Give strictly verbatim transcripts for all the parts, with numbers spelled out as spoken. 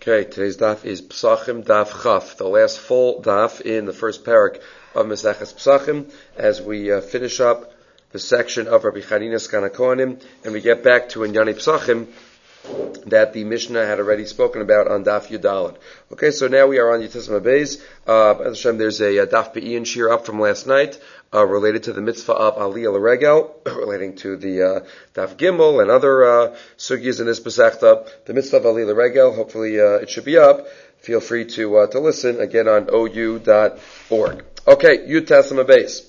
Okay, today's daf is Pesachim Daf Chaf, the last full daf in the first parak of Maseches Pesachim, as we uh, finish up the section of Rabbi Chanina Skan HaKohanim, and we get back to Inyani Pesachim that the Mishnah had already spoken about on Daf Yudalad. Okay, so now we are on Yitzhak Beis. Uh, Hashem, there's a, a Daf Be'in shir up from last night, uh, related to the mitzvah of Aliyah L'Regel, relating to the, uh, Daf Gimel and other, uh, sugyas in this Pesachta. The mitzvah of Aliyah L'Regel, hopefully, uh, it should be up. Feel free to, uh, to listen again on O U dot org. Okay, Yitzhak Beis.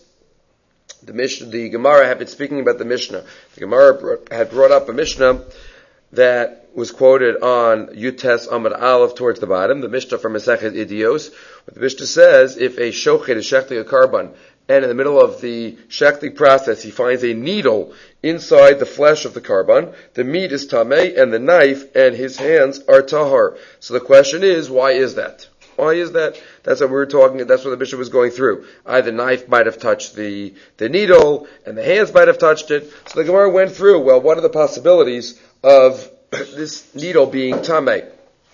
The Mishnah, the Gemara had been speaking about the Mishnah. The Gemara brought, had brought up a Mishnah that was quoted on Yutes Amud Aleph towards the bottom, the Mishnah from Masechet Idios. What the Mishnah says, if a shochet is shechting a carbon, and in the middle of the shechting process he finds a needle inside the flesh of the carbon, the meat is tameh, and the knife and his hands are tahar. So the question is, why is that? Why is that? That's what we were talking, that's what the Mishnah was going through. Either the knife might have touched the, the needle, and the hands might have touched it. So the Gemara went through, well, what are the possibilities of this needle being tameh?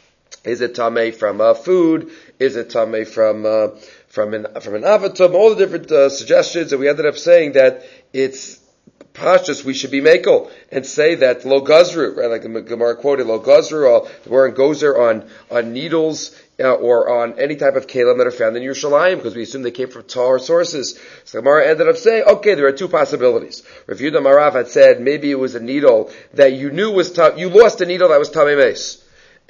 Is it tameh from uh, food? Is it tameh from uh, from an from an avatum? All the different uh, suggestions, and we ended up saying that it's pashtus we should be makel and say that lo gazru, right? Like the Gemara quoted, lo gazru, or the word gozer on on needles uh, or on any type of kalim that are found in Yerushalayim, because we assume they came from Tahar sources. So the Gemara ended up saying, okay, there are two possibilities. Rav Yehuda Marav had said maybe it was a needle that you knew was tam, you lost a needle that was tamei meis,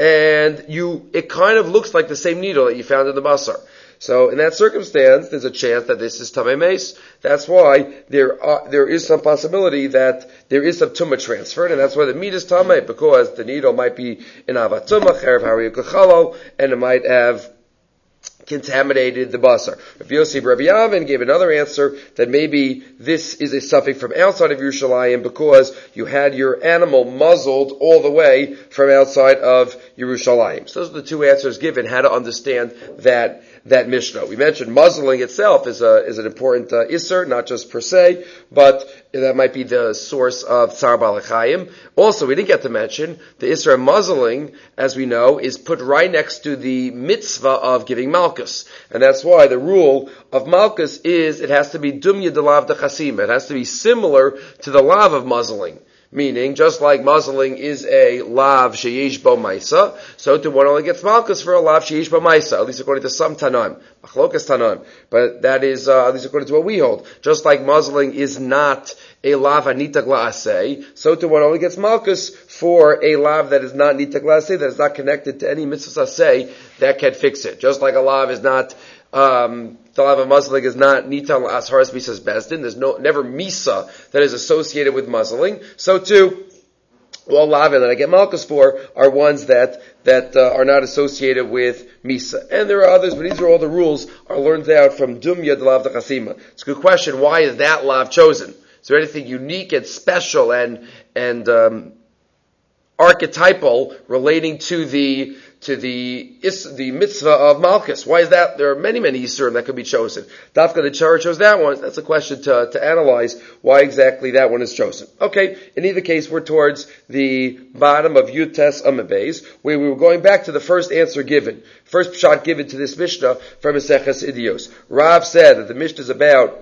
and you it kind of looks like the same needle that you found in the basar. So in that circumstance, there's a chance that this is tamei meis. That's why there are, there is some possibility that there is some tumah transferred, and that's why the meat is tamei, because the needle might be in avatumah, cherev hariyuk l'chalo, and it might have contaminated the basar. Rabbi Yossi Rabbi Yavin gave another answer that maybe this is a suffix from outside of Yerushalayim because you had your animal muzzled all the way from outside of Yerushalayim. So those are the two answers given, how to understand that that Mishnah. We mentioned muzzling itself is a is an important uh, isser, not just per se, but that might be the source of Tsar Balachayim. Also, we didn't get to mention the isser of muzzling, as we know, is put right next to the mitzvah of giving malchus, and that's why the rule of malchus is it has to be dumya de lav de chasima. It has to be similar to the lav of muzzling. Meaning, just like muzzling is a lav sheyesh bo maisa, so too one only gets malchus for a lav sheyesh bo maisa, at least according to some Tanaim, machlokas Tanaim. But that is, uh, at least according to what we hold. Just like muzzling is not a lav anitag la'aseh, so too one only gets malchus for a lav that is not nitag la'aseh, that is not connected to any mitzvah aseh that can fix it. Just like a lav is not, um, the lav of muzzling is not nitan la'asharas misas bezdin. There's no, never misa that is associated with muzzling. So too, all lavin that I get malchus for are ones that, that, uh, are not associated with misa. And there are others, but these are all the rules are learned out from dumya de lav de chasima. It's a good question. Why is that lav chosen? Is there anything unique and special and, and, um, archetypal relating to the to the is, the mitzvah of malchus? Why is that? There are many many yisurim that could be chosen. Dafka the Torah chose that one. That's a question to to analyze why exactly that one is chosen. Okay, in either case, we're towards the bottom of Yutes Amud Beis, where we were going back to the first answer given, first shot given to this Mishnah from Maseches Idios. Rav said that the Mishnah is about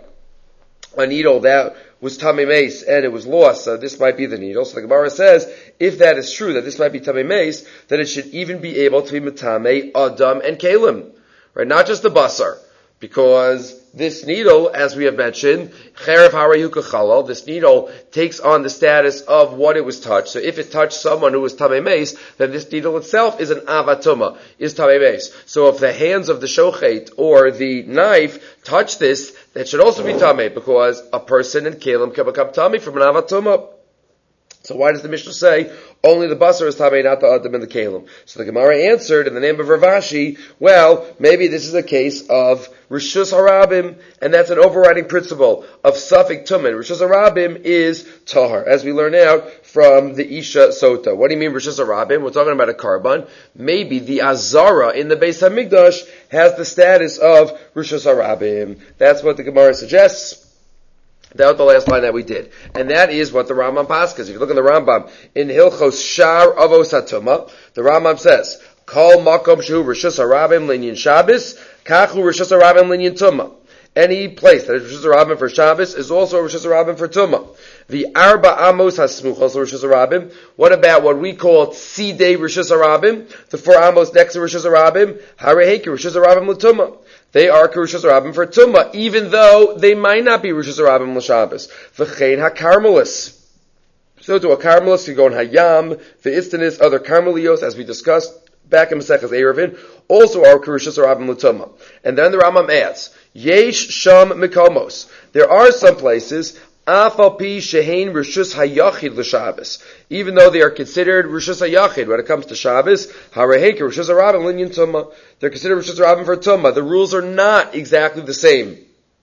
a needle that was tamei meis and it was lost, so this might be the needle. So the Gemara says, if that is true, that this might be tamei meis, then it should even be able to be metamei adam and kalim, right? Not just the basar, because this needle, as we have mentioned, cherev hariyuk l'chalo, this needle takes on the status of what it was touched. So if it touched someone who was tamei meis, then this needle itself is an avatuma, is tamei meis. So if the hands of the shochet or the knife touch this, that should also be tamei, because a person in kalim can become tamei from an avatuma. So why does the Mishnah say only the basar is tamei, not the adam and the kalim? So the Gemara answered in the name of Rav Ashi, well, maybe this is a case of Rishus Harabim, and that's an overriding principle of Safik Tumen. Rishus Harabim is Tahar, as we learn out from the Isha Sota. What do you mean Rishus Harabim? We're talking about a carbon. Maybe the Azara in the Beis HaMikdash has the status of Rishus Harabim. That's what the Gemara suggests. That was the last line that we did. And that is what the Rambam paskas. If you look in the Rambam, in Hilchos Shar Avos HaTumah, the Rambam says, Kol makom shehu rishus harabim linyan Shabbos, kachu rishus harabim linyan Tumah. Any place that is Rishus Harabim for Shabbos is also Rishus Harabim for Tumah. The Arba Amos HaSmuchos Rishus Harabim. What about what we call Tzidei Rishus Harabim? The four Amos next to Rishus Harabim. Hareheki Rishus Harabim l'Tumah. They are Rishus Harabim for Tumah, even though they might not be Rishus Harabim l'Shabbos. V'chein HaKarmelis. So to a Karmelis, you go in Hayam, the Istanis, other Karmelios, as we discussed back in Maseches Eruvin, also are Rishus Harabim l'Tumah. And then the Rambam adds, Yesh Sham Mikomos. There are some places, Afal Pi Shehein Rishus Hayachid l'Shabbos. Even though they are considered Rishus Hayachid when it comes to Shabbos, Harehek Rishus Harabim Linyan Tumah. They're considered Rishus Harabim for Tumah. The rules are not exactly the same.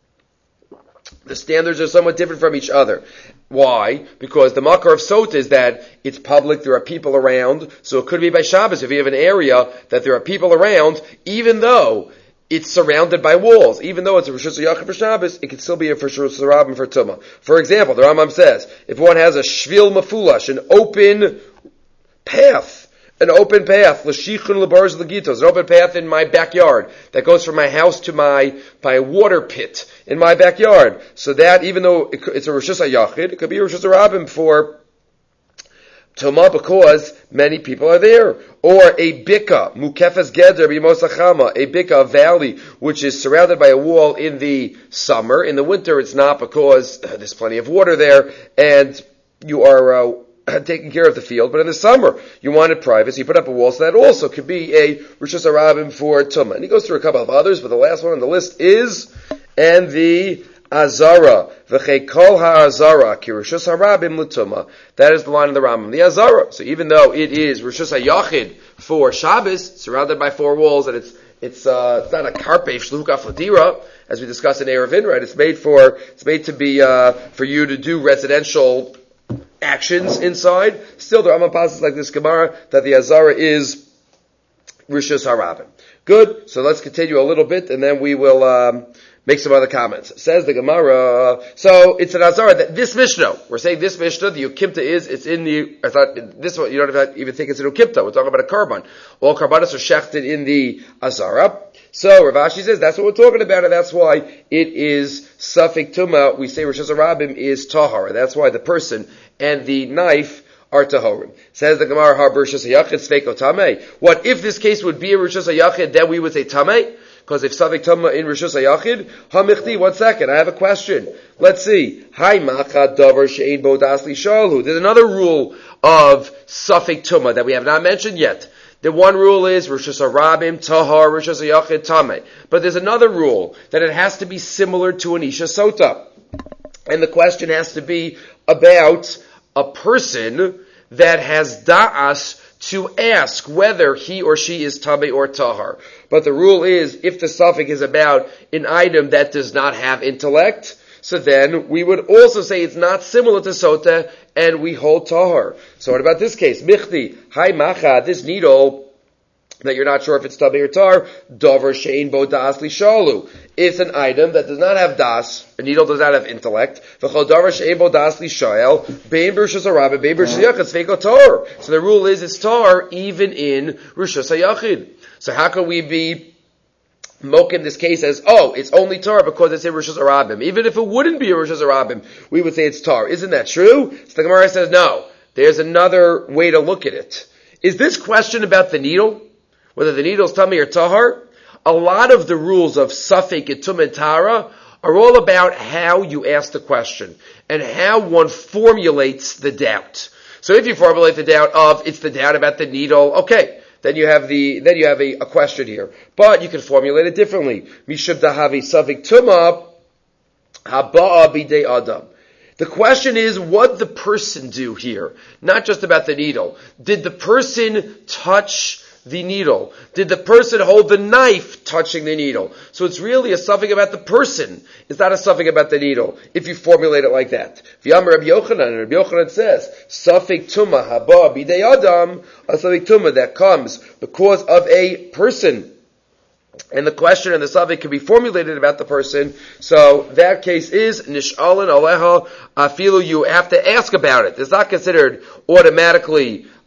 The standards are somewhat different from each other. Why? Because the makar of sota is that it's public, there are people around, so it could be by Shabbos if you have an area that there are people around, even though it's surrounded by walls. Even though it's a Rishus Hayachid for Shabbos, it can still be a Rishus Harabim for Tumah. For example, the Rambam says, if one has a shvil mafulash, an open path, an open path, l'shichun l'barz l'gitos, an open path in my backyard that goes from my house to my my water pit in my backyard. So that, even though it, it's a Rishus Hayachid, it could be a Rishus Harabim for Tumah because many people are there. Or a bika, mukefes geder b'mosachama, a bika, a valley, which is surrounded by a wall in the summer. In the winter it's not because there's plenty of water there and you are uh, taking care of the field. But in the summer you wanted privacy, you put up a wall, so that also could be a Rishus Harabim for Tumah. And he goes through a couple of others, but the last one on the list is, and the Azara, v'chei kol ha'azara, ki Rishus Harabim l'Tumah. That is the line of the Rambam. The Azara. So even though it is Rishus Hayachid for Shabbos, surrounded by four walls, and it's it's uh, it's not a karpef shluka fladira, as we discussed in Eruvin, right? It's made for it's made to be uh, for you to do residential actions inside. Still, the Rambam passes like this Gemara that the Azara is Rishus Harabim. Good. So let's continue a little bit, and then we will Um, make some other comments. Says the Gemara, so it's an Azara that this Mishnah, we're saying this Mishnah, the Ukimta is, it's in the, I thought, this one, you don't even think it's an Ukimta, we're talking about a Karban. All Karbanas are shechted in the Azara. So Rav Ashi says that's what we're talking about, and that's why it is Safek Tumah. We say Rishus Harabim is Tahara. That's why the person and the knife are Tahorim. Says the Gemara, Har Rishus Hayachid Sfeiko Tameh. What if this case would be a Rishus Hayachid, then we would say Tameh? Because if Savik Tumah in Rishus Hayachid, Hamichti, one second, I have a question. Let's see. Hai Macha Davar Shein Bo Dasli Shalhu. There's another rule of Safek Tumah that we have not mentioned yet. The one rule is Rishus Harabim, Tahar, Rishus Hayachid, Tameh. But there's another rule that it has to be similar to an Isha Sota. And the question has to be about a person that has da'as to ask whether he or she is Tameh or Tahar. But the rule is, if the suffix is about an item that does not have intellect, so then we would also say it's not similar to Sota, and we hold Tahar. So what about this case? Michti, Hai Macha, this needle, that you're not sure if it's Tameh or Tahar, Dover Shein Bo Das Li Shalu. It's an item that does not have das, a needle does not have intellect. V'chol Dover Shein Bo Das Li Shael, Bein Rishus Harabim, Bein Rishus Hayachid, Sveiko Tahar. So the rule is it's Tahar even in Rishus Hayachid. So how can we be mock in this case as, oh, it's only Tahar because it's in Rishus Harabim. Even if it wouldn't be a Rishus Harabim, we would say it's Tahar. Isn't that true? So the Gemara says, no. There's another way to look at it. Is this question about the needle? Whether the needle is Tameh or Tahar? A lot of the rules of Safek, Tum, and Tara are all about how you ask the question and how one formulates the doubt. So if you formulate the doubt of, it's the doubt about the needle, okay. Then you have the, then you have a, a question here. But you can formulate it differently. Mishub dahavi Safek Tumah, haba'a bidei adam. The question is, what did the person do here? Not just about the needle. Did the person touch the needle? Did the person hold the knife touching the needle? So it's really a suffix about the person. It's not a suffix about the needle, if you formulate it like that. V'yam Rabbi Yochanan, and Rabbi Yochanan says, suffix tumah haba bidei adam, a suffix tumah that comes because of a person. And the question and the suffix can be formulated about the person. So that case is nish'alin aleha afilu. You have to ask about it. It's not considered automatically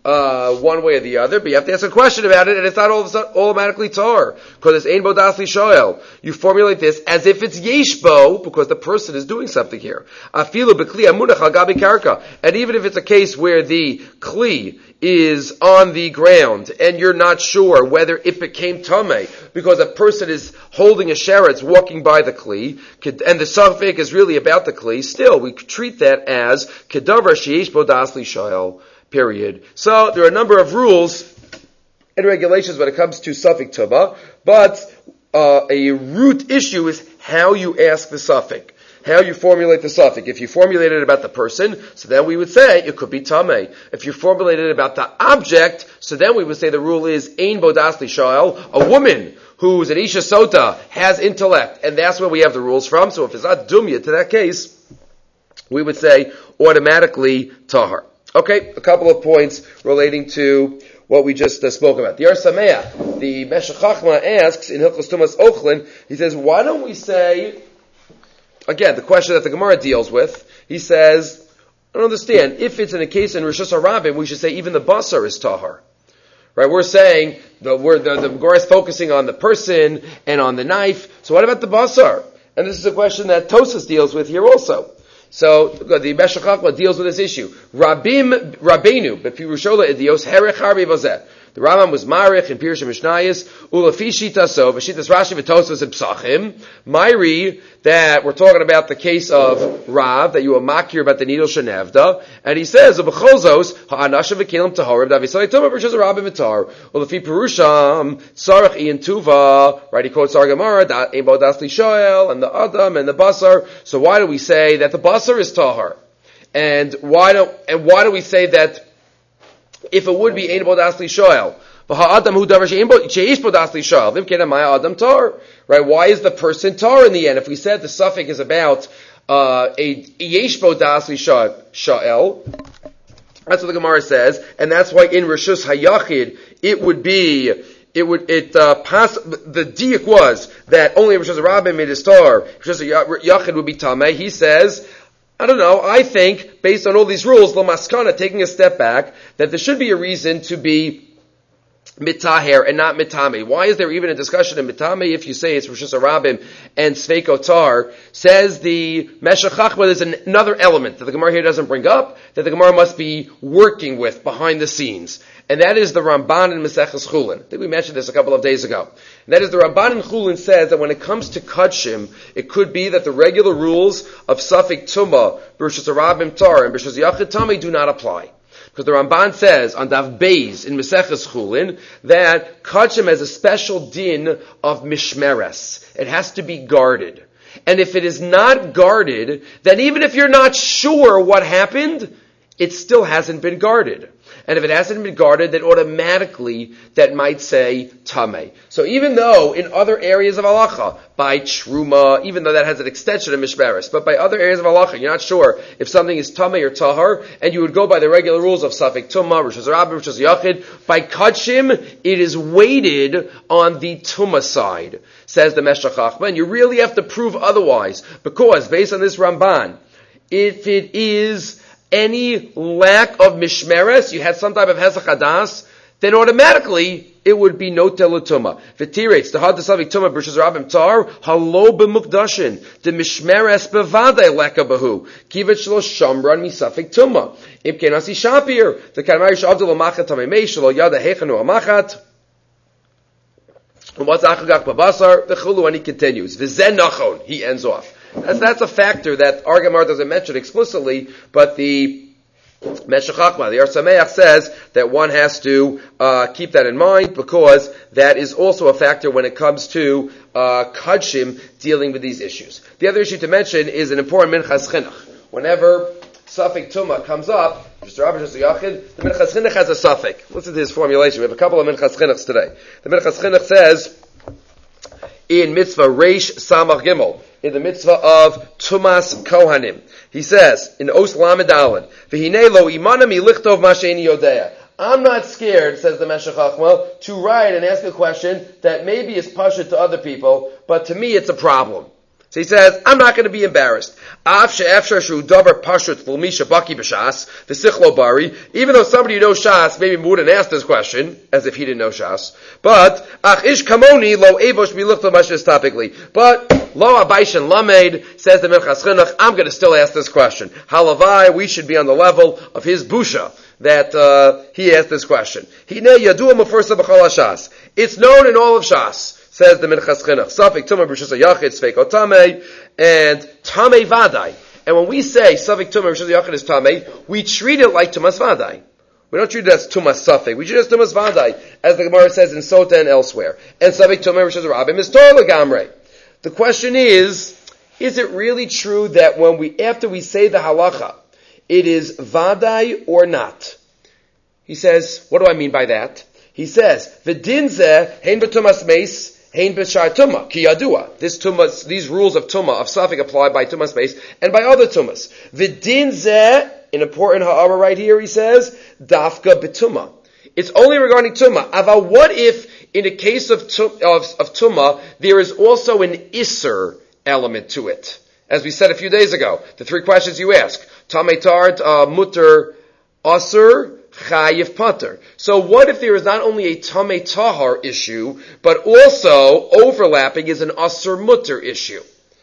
uh, one way or the other, but you have to ask a question about it, and it's not all of a sudden automatically tar, because it's ein bo das li shoel. You formulate this as if it's yesh bo, because the person is doing something here. Afilu b'kli amunach al gabi karka. And even if it's a case where the kli is on the ground, and you're not sure whether it became tamei, because a person is holding a sheretz, walking by the kli, and the suffix is really about the kli, still, we treat that as kedavar sheyesh bo das li shoel, period. So, there are a number of rules and regulations when it comes to suffix tuma, but uh, a root issue is how you ask the suffix. How you formulate the suffix. If you formulate it about the person, so then we would say it could be tamei. If you formulate it about the object, so then we would say the rule is ein bo das li shoel. A woman who's an isha sota has intellect, and that's where we have the rules from. So if it's not dumya to that case, we would say automatically tahar. Okay, a couple of points relating to what we just uh, spoke about. The Ar Sameach, the Meshech Chachma asks in Hilchos Tumas Ochlin, he says, why don't we say, again, the question that the Gemara deals with, he says, I don't understand, if it's in a case in Rishus HaRabim, we should say even the basar is tahar. Right, we're saying, the, we're, the, the Gemara is focusing on the person and on the knife, so what about the basar? And this is a question that Tosas deals with here also. So the Meshech Chachma deals with this issue. Rabim Rabbeinu b'Pirushola Idios Herech Harbi Vazeh. The Rambam was Marich in Pirush Mishnayis Ulafi Shitaso v'Shitas Rashi v'Tosvos and Psachim. Myri, that we're talking about the case of Rav that you were makir about the needle shenevda, and he says Ubecholzos ha'anasha v'kilim taharim davisay tumah versus Rabim v'tar Ulafi Pirusham Sarach Ian Tuva. Right, he quotes our Gemara that Ebo Das Li Shoel and the Adam and the Basar. So why do we say that the Basar is tahar? And why do and why do we say that? If it would be ein bo das li shoel, v'ha'adam hu davar she'ein bo she'esh bo das li shoel, v'imken amaya adam tar. Right? Why is the person tar in the end? If we said the suffix is about uh, a yesh bo das li shoel, that's what the Gemara says, and that's why in Rishus Hayachid it would be it would it uh, pass. The diak was that only Rishus Rabim made his tar. Rishus Hayachid would be tamei. He says, I don't know, I think, based on all these rules, Lamaskana, taking a step back, that there should be a reason to be mitaher and not mitame. Why is there even a discussion in mitame if you say it's Rishus HaRabim and Sveiko Tar? Says the Meshech Chachma, there's an, another element that the Gemara here doesn't bring up, that the Gemara must be working with behind the scenes. And that is the Ramban in Maseches Chulin. I think we mentioned this a couple of days ago. And that is the Ramban in Chulin says that when it comes to Kudshim, it could be that the regular rules of Safik Tumah, Rishus HaRabim Tar, and Rishus Yachid Tamei do not apply. Because the Ramban says on Dav Beis in Maseches Chulin that Kudshim has a special din of Mishmeres. It has to be guarded. And if it is not guarded, then even if you're not sure what happened, it still hasn't been guarded. And if it hasn't been guarded, then automatically that might say tamei. So even though in other areas of halacha, by truma, even though that has an extension of mishmeres, but by other areas of halacha, you're not sure if something is tamei or tahar, and you would go by the regular rules of safek tumah, rishus rabim, rishus yachid. By kachim, it is weighted on the tumah side, says the Meshech Chachma, and you really have to prove otherwise, because based on this Ramban, if it is any lack of mishmeres, you had some type of hezach hadas, then automatically it would be no telutuma. V'tirates the had savik tuma b'rishus rabim tar halo b'mukdashin the mishmeres bevadei leka bahu kivet shlo shamran misafik tuma im kenasi shapir the kamari shavdel amachat tamei shlo yada hechanu amachat. And what's achagak babasar the chulu, and he continues v'zen nachon, he ends off. That's, that's a factor that our Gemara doesn't mention explicitly, but the Meshech Chachma, the Ar Sameach, says that one has to uh, keep that in mind, because that is also a factor when it comes to uh, Kudshim dealing with these issues. The other issue to mention is an important Minchas Chinuch. Whenever Safek Tumah comes up, Mister Rabbi Shus Yachid, the Minchas Chinuch has a Safek. Listen to his formulation. We have a couple of Minchas Chinuchs today. The Minchas Chinuch says, in Mitzvah Reish Samach Gimel, in the mitzvah of Tumas Kohanim, he says in Os Lamed Aleph, "V'hinei lo imana mi lichtov ma she'eni yodea." I'm not scared, says the Meshech Chachma, to write and ask a question that maybe is pasha to other people, but to me it's a problem. So he says, I'm not going to be embarrassed. Even though somebody who knows Shas maybe wouldn't ask this question, as if he didn't know Shas. But, but, Lo Abaishan Lamed, says the Minchas Chinuch, I'm going to still ask this question. Halavai, we should be on the level of his busha, that uh, he asked this question. It's known in all of Shas, says the Minchas Chinuch. Safik Tumah B'Rishus HaYachid, Sfeiko Tamei, and Tamei Vadai. And when we say Safik Tumah B'Rishus HaYachid is Tamei, we treat it like Tumas Vadai. We don't treat it as Tumas Safik. We treat it as Tumas Vadai, as the Gemara says in Sota and elsewhere. And Safik Tumah B'Rishus HaRabim is Torah Lagamrei. The question is, is it really true that when we, after we say the halacha, it is vadai or not? He says, what do I mean by that? He says, v'din zeh hein b'tumas meis, hein b'shar tumah, ki yadua. This tumas, these rules of tumah, of safik, apply by tumas meis and by other tumas. V'din zeh, an important ha'ara right here, he says, dafka b'tumah. It's only regarding tumah. Ava, what if, in a case of, tum, of, of tumah, there is also an isser element to it? As we said a few days ago, the three questions you ask. Tamei tart, uh, mutter, asur, chayiv pater. So what if there is not only a tamei tahar issue, but also overlapping is an asur mutter issue?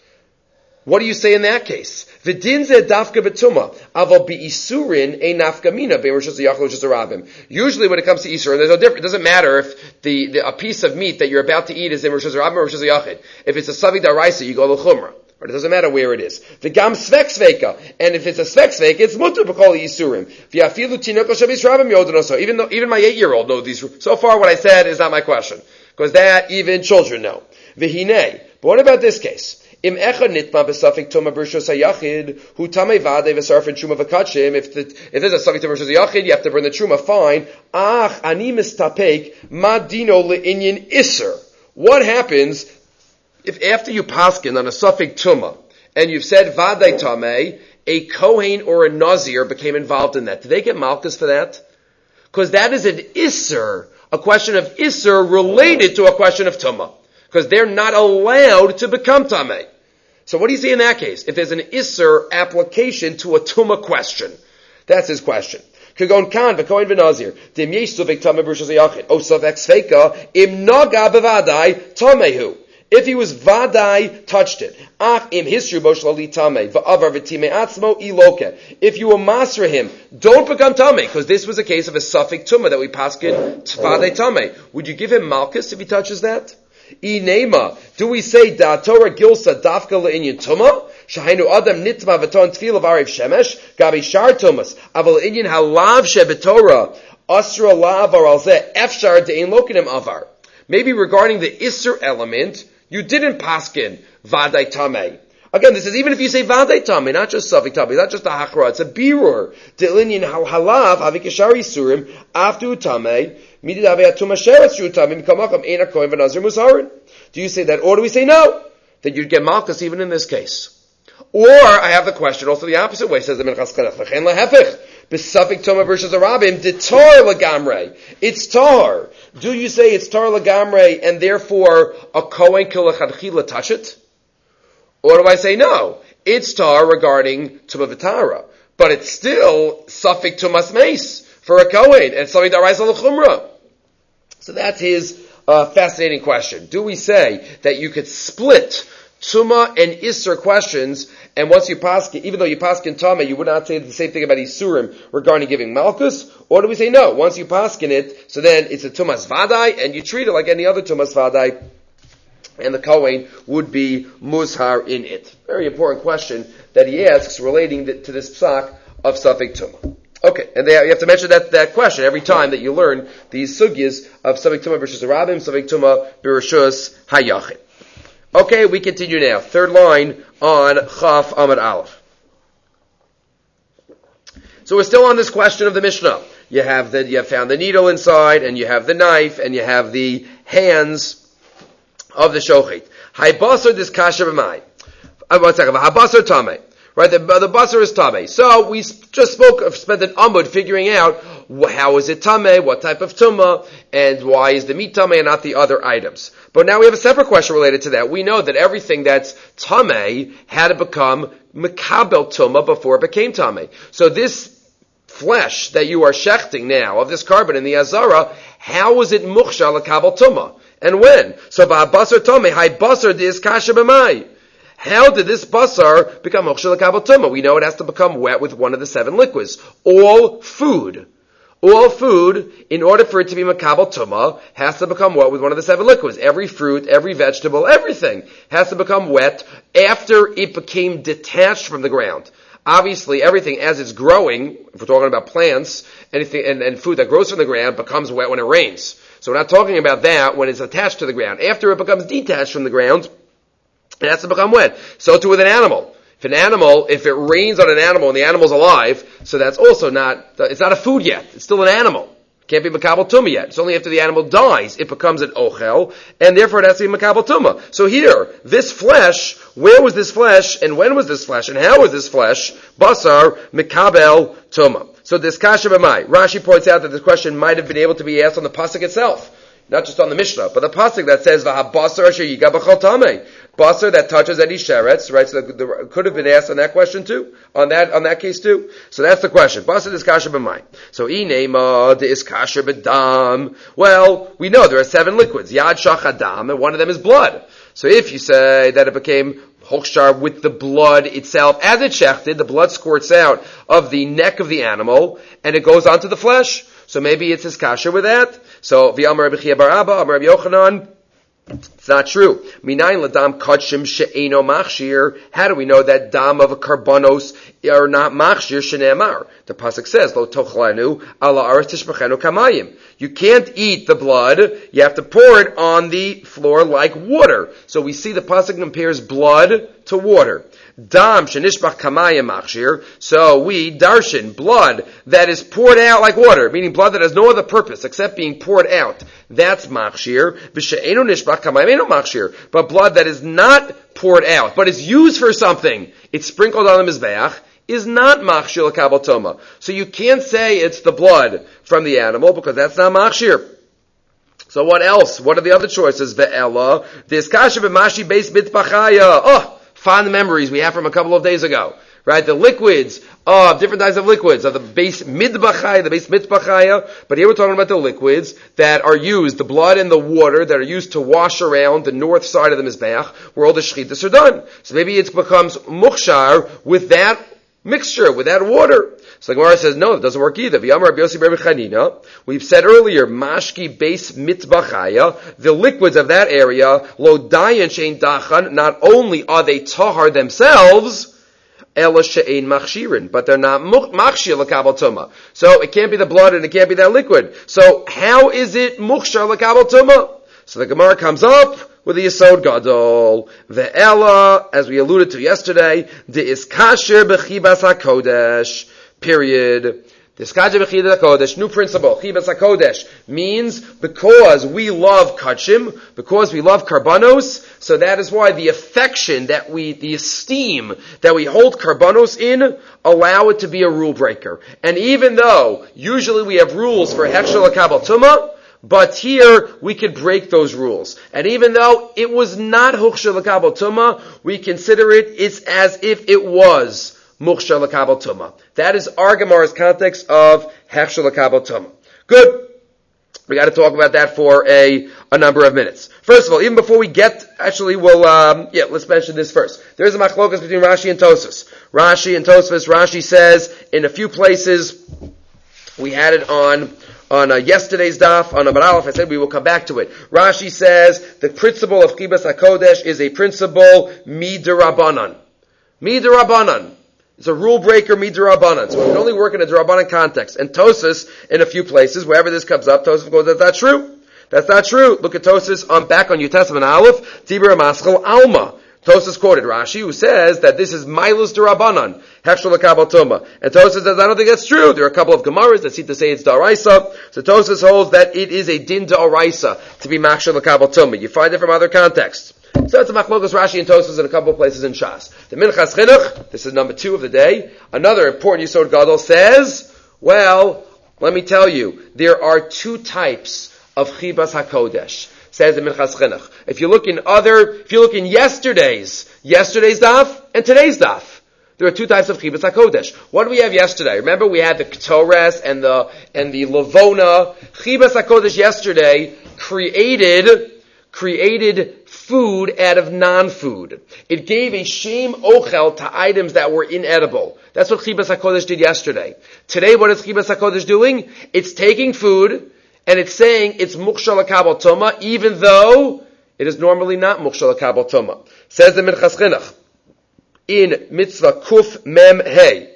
What do you say in that case? V'din zeh dafka b'tumah, aval bi'isurin ein nafkamina be'rishus ha'yachid rishus harabim. Usually, when it comes to isurin, there's no difference. It doesn't matter if the, the a piece of meat that you're about to eat is in rishus harabim or rishus ha'yachid. If it's a savik daraisa, you go to chumrah. Or it doesn't matter where it is. The gam svek sveka, and if it's a svek sveka, it's mutter b'kol isurim. V'yafilu tinoko shavis rabim yodonoso. Even though even my eight-year-old knows these. So far, what I said is not my question, because that even children know. V'hinei. But what about this case? Im echad nitma b'safik tumah b'rishus hayachid hu tamei vadei v'sarfin truma v'kachim. If the, if there's a safik tumah b'rishus hayachid, you have to burn the truma. Fine. Ach ani mistapek ma dino le'inyan iser. What happens if after you paskin on a safik tumah and you've said vadei tamei, a kohen or a nazir became involved in that? Do they get malchus for that? Because that is an iser, a question of iser related to a question of tumah. Because they're not allowed to become tamei. So what do you say in that case? If there's an Isser application to a Tumah question. That's his question. Kagon kan v'kohen v'nazir. Dim yesh suvik tameh b'rishus hayachid. O suvek sveka im naga b'vadai tamehu. If he was vadai, touched it. Ach im hisru bo shlali tameh v'avar v'timei atzmo iloke. If you were masra him, don't become tameh, because this was a case of a suffic tumah that we paskin vadai tameh. Would you give him malchus if he touches that? Inema, do we say da Torah gilsa dafka le'inyan tumah? Shahainu adam nitma v'ton tefila v'ariv shemesh gabi shar tumas aval inyan halav shebetorah asra lav ar alzeh efshar de'in lokinim avar. Maybe regarding the isser element, you didn't paskin vadai tamei. Again, this is even if you say vadai tamei, not just safik tamei, not just a hachra, it's a birur. De'inyan halav havik yashar isurim after tamei. Do you say that, or do we say no? That you'd get malchus even in this case. Or, I have the question also the opposite way, says the Minchas Chinuch. It's tar. Do you say it's tar lagamre, and therefore a kohen kilachadchila touch it? Or do I say no? It's tar regarding tumah v'tara, but it's still suffik tumas meis for a kohen, and something that rises on the chumrah. So that's his uh, fascinating question. Do we say that you could split Tumah and Isser questions, and once you paskin, even though you paskin Tameh, you would not say the same thing about Isurim regarding giving Malchus? Or do we say no? Once you paskin it, so then it's a Tumas Vadai, and you treat it like any other Tumas Vadai, and the Kohen would be Muzhar in it. Very important question that he asks relating to this psak of Safek Tumah. Okay, and they, you have to mention that, that question every time that you learn these sugyas of Safek Tumah b'rishus harabim, Safek Tumah b'rishus hayachid. Okay, we continue now. Third line on Chaf Amud Aleph. So we're still on this question of the Mishnah. You have the, you have found the needle inside, and you have the knife, and you have the hands of the shochet. Haibasar dis kasha b'mai. One second. Habasar tamei. Right, the, the basar is tamei. So we just spoke, spent an amud figuring out how is it tameh, what type of tumah, and why is the meat tameh and not the other items. But now we have a separate question related to that. We know that everything that's tameh had to become mekabel tumah before it became tameh. So this flesh that you are shechting now, of this carbon in the azara, how was it mukhshar lekabel tumah? And when? So v'habasar tameh, hay basar dis kasha b'mai. How did this basar become mukhshar lekabel tumah? We know it has to become wet with one of the seven liquids. All food. All food, in order for it to be makabel tumah, has to become wet with one of the seven liquids. Every fruit, every vegetable, everything has to become wet after it became detached from the ground. Obviously, everything as it's growing, if we're talking about plants, anything and, and food that grows from the ground becomes wet when it rains. So we're not talking about that when it's attached to the ground. After it becomes detached from the ground, it has to become wet. So too with an animal. If an animal, if it rains on an animal and the animal's alive, so that's also not, it's not a food yet. It's still an animal. It can't be makabel tumah yet. It's only after the animal dies, it becomes an ochel, and therefore it has to be makabel tumah. So here, this flesh, where was this flesh, and when was this flesh, and how was this flesh, basar, makabel tumah. So this kasha b'mai. Rashi points out that this question might have been able to be asked on the pasuk itself. Not just on the Mishnah, but the pasuk that says v'habasar asher yiga b'chol tameh, basar that touches any sheretz, right? So the, the, could have been asked on that question too, on that on that case too. So that's the question. Basar is kasher b'mai. So inema de is kasher b'dam. Well, we know there are seven liquids, yad shach adam, and one of them is blood. So if you say that it became hokshar with the blood itself, as it shechted, the blood squirts out of the neck of the animal, and it goes onto the flesh. So maybe it's his kasher with that. So, v'amar Rabbi Chia bar Abba, amar Rabbi Yochanan, it's not true. Minayin ladam kachim she'eno machshir. How do we know that dam of a karbanos are not machshir shene'amar? The pasuk says, lo tochlanu ala aretz tishmachenu kamayim. You can't eat the blood. You have to pour it on the floor like water. So we see the pasuk compares blood to water. Dam shenishbach kamayim machshir. So we darshan blood that is poured out like water, meaning blood that has no other purpose except being poured out. That's machshir. V'she'enu nishbach kamayim eno machshir. But blood that is not poured out, but is used for something, it's sprinkled on the mizbeach, is not machshir l'kabel tumah. So you can't say it's the blood from the animal because that's not machshir. So what else? What are the other choices? Ve'ela, this kasha b'mashi beis mitbachaya. Oh, fond memories we have from a couple of days ago. Right? The liquids of different types of liquids of the base midbachaya, the base mitbachaya. But here we're talking about the liquids that are used, the blood and the water that are used to wash around the north side of the mizbeach, where all the shchitas are done. So maybe it becomes mukhshar with that mixture, with that water. So the Gemara says, no, it doesn't work either. V'yamar Rabbi Yossi bar Chanina. We've said earlier, mashki base mitbachaya, the liquids of that area, lo dayan shein dachan, not only are they tahar themselves, ela she'ein machshirin, but they're not machshir l'kabel tumah. So it can't be the blood and it can't be that liquid. So how is it mukhshar l'kabel tumah? So the Gemara comes up with the Yesod Gadol. Ve'ela, as we alluded to yesterday, de is kasher b'chibas HaKodesh. Period. This Kachim Chibas HaKodesh, new principle, Chibas HaKodesh, means because we love Kachim, because we love Karbanos, so that is why the affection that we, the esteem that we hold Karbanos in, allow it to be a rule breaker. And even though, usually we have rules for Hechshel HaKabel Tumah, but here we could break those rules. And even though it was not Hechshel HaKabel Tumah, we consider it, it's as if it was Mukhshar l'kabel tumah. That is our Gemara's context of Hechshel l'kabel tumah. Good. We got to talk about that for a, a number of minutes. First of all, even before we get, actually, we'll, um, yeah, let's mention this first. There is a machlokas between Rashi and Tosfos. Rashi and Tosfos, Rashi says, in a few places, we had it on, on uh, yesterday's daf, on Amar Aleph, I said we will come back to it. Rashi says, the principle of Chibas HaKodesh is a principle mid'Rabbanan. Mid'Rabbanan. It's a rule breaker, mid'Rabbanan. So we can only work in a D'Rabbanan context. And Tosfos, in a few places, wherever this comes up, Tosfos goes, that's not true. That's not true. Look at Tosfos on back on Yutesman Aleph, Tibur Maschel Alma. Tosfos quoted Rashi, who says that this is Milus D'Rabbanan, Hechshel l'kabel tumah. And Tosfos says, I don't think that's true. There are a couple of Gemaras that seem to say it's D'Oraisa. So Tosfos holds that it is a din D'Oraisa to be Hechshel l'kabel tumah. You find it from other contexts. So it's a machlokas Rashi and Tosfos in a couple of places in Shas. The Minchas Chinuch, this is number two of the day. Another important Yesod Gadol says, well, let me tell you, there are two types of chibas hakodesh. Says the Minchas Chinuch. If you look in other, if you look in yesterday's, yesterday's daf and today's daf, there are two types of chibas hakodesh. What did we have yesterday? Remember, we had the ketores and the and the lavona. Chibas hakodesh yesterday created created food out of non-food. It gave a shem ochel to items that were inedible. That's what chibas hakodesh did yesterday. Today, what is chibas hakodesh doing? It's taking food and it's saying it's mukshal hakabel toma, even though it is normally not mukshal hakabel toma. Says the Minchas Chinuch in mitzvah kuf mem hey,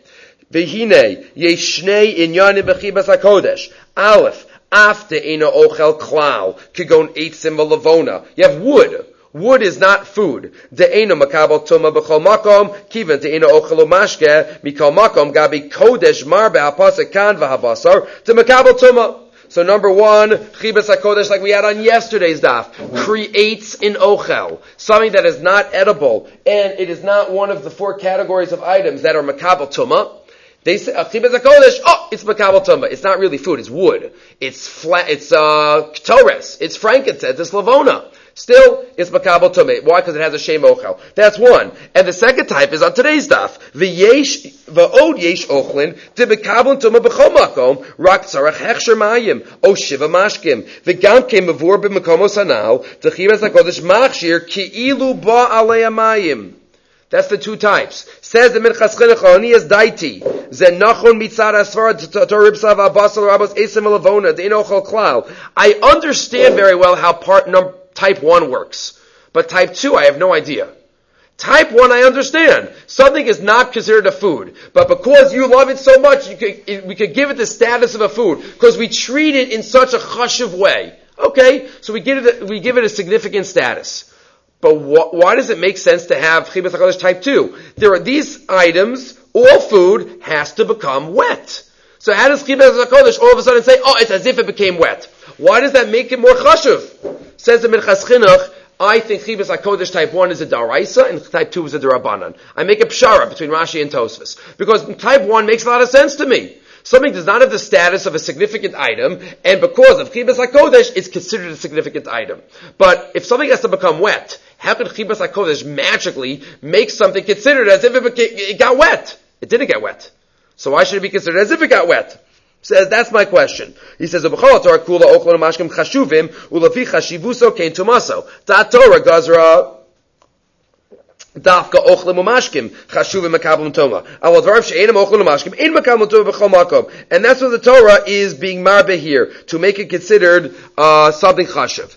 v'hine yeshnei inyanim b'chibas hakodesh. Aleph, after ina ochel klal kigon eitzim v'lavona. You have wood. Wood is not food. De'ena makabel tuma b'chol makom kiven de'ena ochel umashke mikol makom gabi kodesh mar be'hapasek kan v'habasar to makabel tuma. So number one, chibas hakodesh, like we had on yesterday's daf, creates an ochel, something that is not edible, and it is not one of the four categories of items that are makabel tuma. They say, chibas hakodesh, oh, it's makabel tuma. It's not really food, it's wood. It's flat, it's, uh, ketores, it's frankincense, it's lavona. Still, it's makabel tumah. Why? Because it has a shem ochel. That's one. And the second type is on today's daf. V'yesh, v'od yesh ochlin, de makabel tumah b'chol makom, rak tzarach hechsher mayim, o shiva mashkim. V'gam ke mavur b'makomos hanal, t'chibas hakodesh machshir, ki'ilu ba alei mayim. That's the two types. Says the Minchas Chinuch, Onias daiti, ze nachon mitzad asfar torib sav abasal rabos esim elavona, de inochel klal. I understand very well how part number Type one works. But type two, I have no idea. Type one, I understand. Something is not considered a food. But because you love it so much, you could, it, we could give it the status of a food. Because we treat it in such a chashuv way. Okay, so we give it a, we give it a significant status. But wh- why does it make sense to have chibas hakodesh type two? There are these items, all food has to become wet. So how does chibas hakodesh all of a sudden say, oh, it's as if it became wet? Why does that make it more chashuv? Says the Minchas Chinuch, I think chibas hakodesh type one is a daraisa and type two is a darabanan. I make a pshara between Rashi and Tosfos because type one makes a lot of sense to me. Something does not have the status of a significant item, and because of chibas hakodesh, it's considered a significant item. But if something has to become wet, how could chibas hakodesh magically make something considered as if it, became, it got wet? It didn't get wet. So why should it be considered as if it got wet? Says, that's my question. He says, "B'chol Torah kula ochlon mashkim chashuvim ulafi chashivuso kein tumaso." Ta Torah gazra dafka ochlon mashkim chashuvim makabel toma. Avol dvarav she'enam ochlon mashkim ein makabel toma b'chol makom. And that's what the Torah is being marbe here to make it considered uh, something chashuv.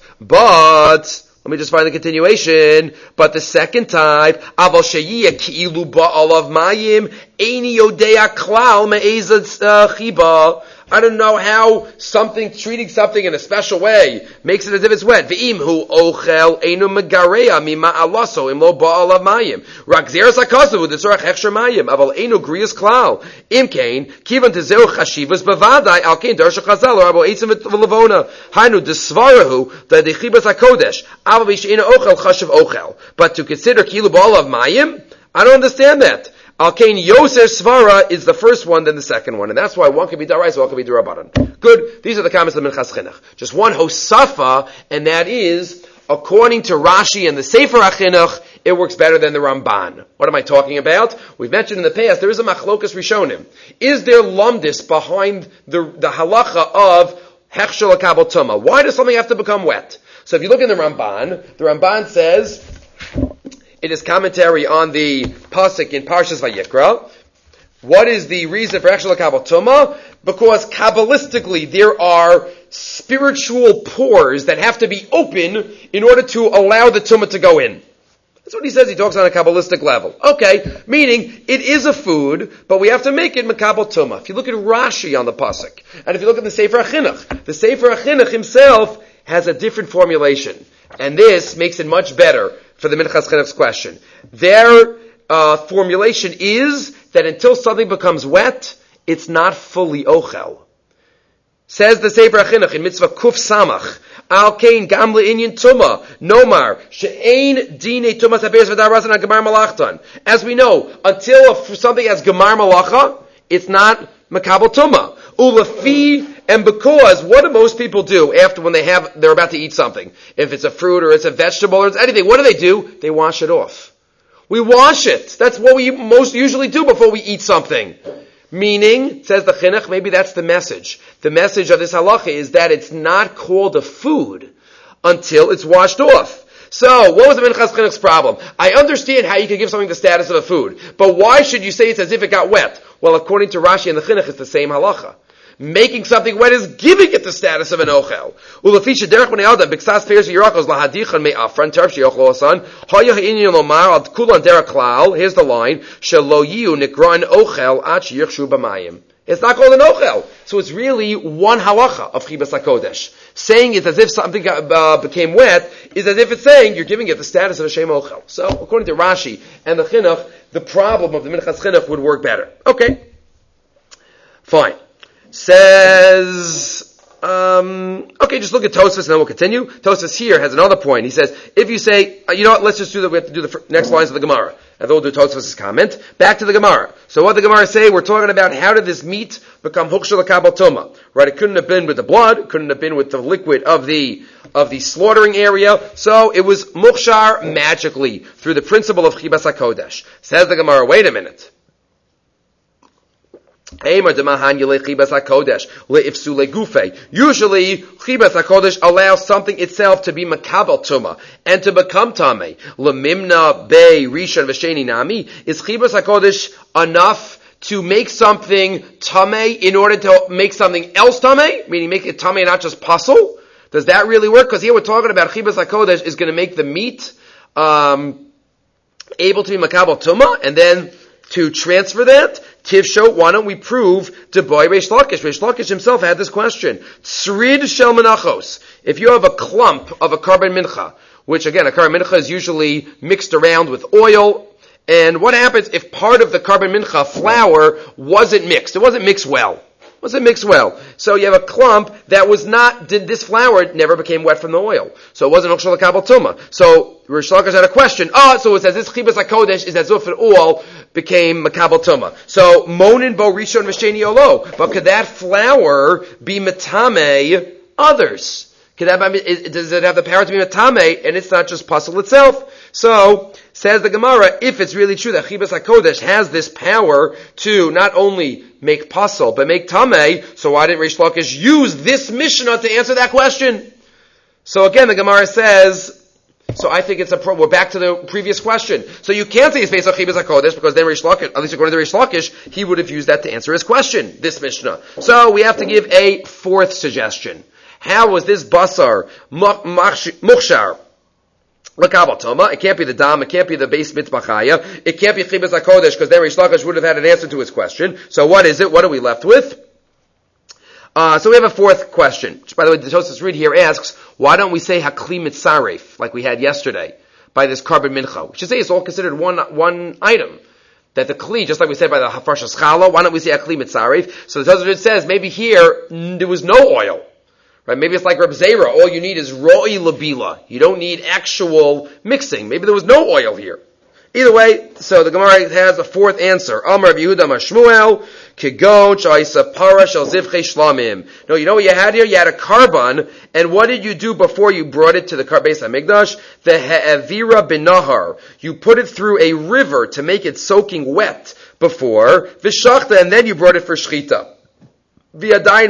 But let me just find the continuation. But the second type, aval sheyiyah ki'ilu ba'alav mayim eini yodea klal me'ezad chiba. I don't know how something, treating something in a special way makes it as if it's wet. V'im hu ochel einu megareya mima alaso im lo ba'alav mayim. Rak zeres hakasav u'desorach hechsher mayim. Aval einu griyas klal. Im kain, kivan tezeu chashivas bevadai al kain darsha chazal or abo eitzim v'levona. Hainu desvarahu da dechibas hakodesh. Aval v'she'ena ochel chashiv ochel. But to consider kilu ba'alav mayim? I don't understand that. Al-Kain Yoser Svara is the first one, then the second one. And that's why one can be Darais, one can be Durabanan. Good. These are the comments of the Minchas Chinuch. Just one Hosafa, and that is, according to Rashi and the Sefer HaChinuch, it works better than the Ramban. What am I talking about? We've mentioned in the past, there is a Machlokas Rishonim. Is there lumdis behind the, the halacha of Hechshel HaKabel Tumah? Why does something have to become wet? So if you look in the Ramban, the Ramban says, it is commentary on the pasuk in Parshas Vayikra. What is the reason for Hechshel HaKabel Tumah? Because Kabbalistically there are spiritual pores that have to be open in order to allow the Tumah to go in. That's what he says. He talks on a Kabbalistic level. Okay, meaning it is a food, but we have to make it Makabel Tumah. If you look at Rashi on the pasuk, and if you look at the Sefer HaChinuch, the Sefer HaChinuch himself has a different formulation. And this makes it much better for the Minchas Chinuch's question. Their uh, formulation is that until something becomes wet, it's not fully ochel. Says the Sefer HaChinuch in Mitzvah Kuf Samach, Al Kain Gam Le'inyan Tumah, Nomar, She'ein Dine Tumah Saberes V'Darazan HaGemar Malachtan. As we know, until something has Gemar Malacha, it's not Makabel Tumah. Ulafi, and because, what do most people do after when they have, they're about to eat something? If it's a fruit or it's a vegetable or it's anything, what do they do? They wash it off. We wash it. That's what we most usually do before we eat something. Meaning, says the chinuch, maybe that's the message. The message of this halacha is that it's not called a food until it's washed off. So, what was the Minchas Chinuch's problem? I understand how you can give something the status of a food, but why should you say it's as if it got wet? Well, according to Rashi and the Chinuch, it's the same halacha. Making something wet is giving it the status of an ochel. Ulafisha derech b'nei adam b'ksas peiros v'yirachos lahadichan me'afran terv sheyochlo asan hayah inyan lomar ad kulan derech klal. Here's the line: shelo yiu nikran ochel ad sheyichshu b'mayim. It's not called an ochel, so it's really one halacha of chibas hakodesh. Saying it as if something uh, became wet is as if it's saying you're giving it the status of a shem ochel. So, according to Rashi and the Chinuch, the problem of the Minchas Chinuch would work better. Okay, fine. Says, um, okay, just look at Tosfos and then we'll continue. Tosfos here has another point. He says, if you say, uh, you know what, let's just do that, we have to do the fir- next lines of the Gemara. And then we'll do Tosfos' comment. Back to the Gemara. So what the Gemara say, we're talking about how did this meat become hukshah l'kabel tuma. Right, it couldn't have been with the blood, it couldn't have been with the liquid of the, of the slaughtering area. So it was mukshar magically through the principle of chibas hakodesh. Says the Gemara, wait a minute. Usually, chibas hakodesh allows something itself to be makabel tuma and to become tamei. Lemimna bei rishon v'sheni nami. Is chibas hakodesh enough to make something tamei in order to make something else tamei? Meaning make it tamei, not just pasul? Does that really work? Because here we're talking about chibas hakodesh is going to make the meat um, able to be makabel tuma, and then to transfer that, Tivsho, why don't we prove to boy Reish Lakish? Reish Lakish himself had this question. Tzrid shel menachos. If you have a clump of a carbon mincha, which again, a carbon mincha is usually mixed around with oil, and what happens if part of the carbon mincha flour wasn't mixed? It wasn't mixed well. Wasn't mixed well. So you have a clump that was not, did this flour never became wet from the oil. So it wasn't Ukshal Kabal Tuma. So Rish Lakish had a question. Oh, so it says this Chibas HaKodesh is as if it all became Makabal Tuma. So Monin Bo Rishon V'Sheni Olo. But could that flour be Matame others? Could that, does it have the power to be Matame and it's not just puzzle itself? So, says the Gemara, if it's really true that Chibas HaKodesh has this power to not only make puzzle, but make Tameh, so why didn't Rish Lakish use this Mishnah to answer that question? So again, the Gemara says, so I think it's a pro, we're back to the previous question. So you can't say it's based on Chibas HaKodesh, because then Rish Lakish, at least according to Rish Lakish, he would have used that to answer his question, this Mishnah. So we have to give a fourth suggestion. How was this basar mukhshar l'kabel tuma? It can't be the dam. It can't be the base mitbachaya. It can't be chibas hakodesh because then Rish Lakish would have had an answer to his question. So what is it? What are we left with? Uh, so we have a fourth question. Which, by the way, the Tosfos Reed here asks, why don't we say hakli mitzaref like we had yesterday by this carbon mincha? We should say it's all considered one one item. That the kli, just like we said by the hafarshas challah, why don't we say hakli mitzaref? So the Tosfos Reed says maybe here there was no oil. Right? Maybe it's like Reb Zera. All you need is roi labila. You don't need actual mixing. Maybe there was no oil here. Either way, so the Gemara has a fourth answer. Amar Yehuda Mashmuel Kigon Shaisa Para Shel Zivchei Shlamim. No, you know what you had here? You had a carbon, and what did you do before you brought it to the Beis Hamikdash? The Ha'avira Binahar. You put it through a river to make it soaking wet before Vishachta, and then you brought it for Shchita. And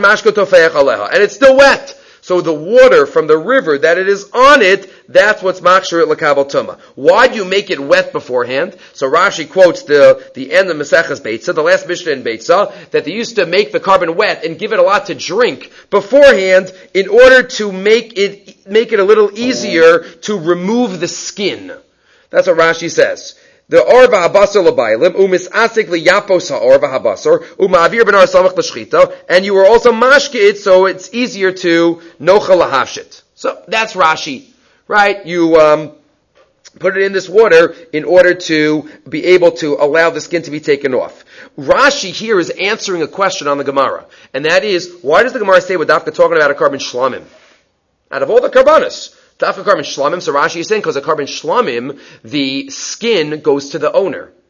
it's still wet. So the water from the river that it is on it, that's what's makshir l'kabel tuma. Why do you make it wet beforehand? So Rashi quotes the, the end of Maseches Beitza, the last Mishnah in Beitza, that they used to make the carbon wet and give it a lot to drink beforehand in order to make it, make it a little easier to remove the skin. That's what Rashi says. The orva habasar l'baylim umisasik liyapos ha'orva habasar uma'avir benar samach l'shchita, and you were also mashkit, so it's easier to nocha lahafshit. So that's Rashi, right? You um, put it in this water in order to be able to allow the skin to be taken off. Rashi here is answering a question on the Gemara, and that is, why does the Gemara say we're dafka talking about a carbon shlamim? Out of all the karbanos, dafka carbon shlamim, so Rashi is saying because a carbon shlamim, the skin goes to the owner.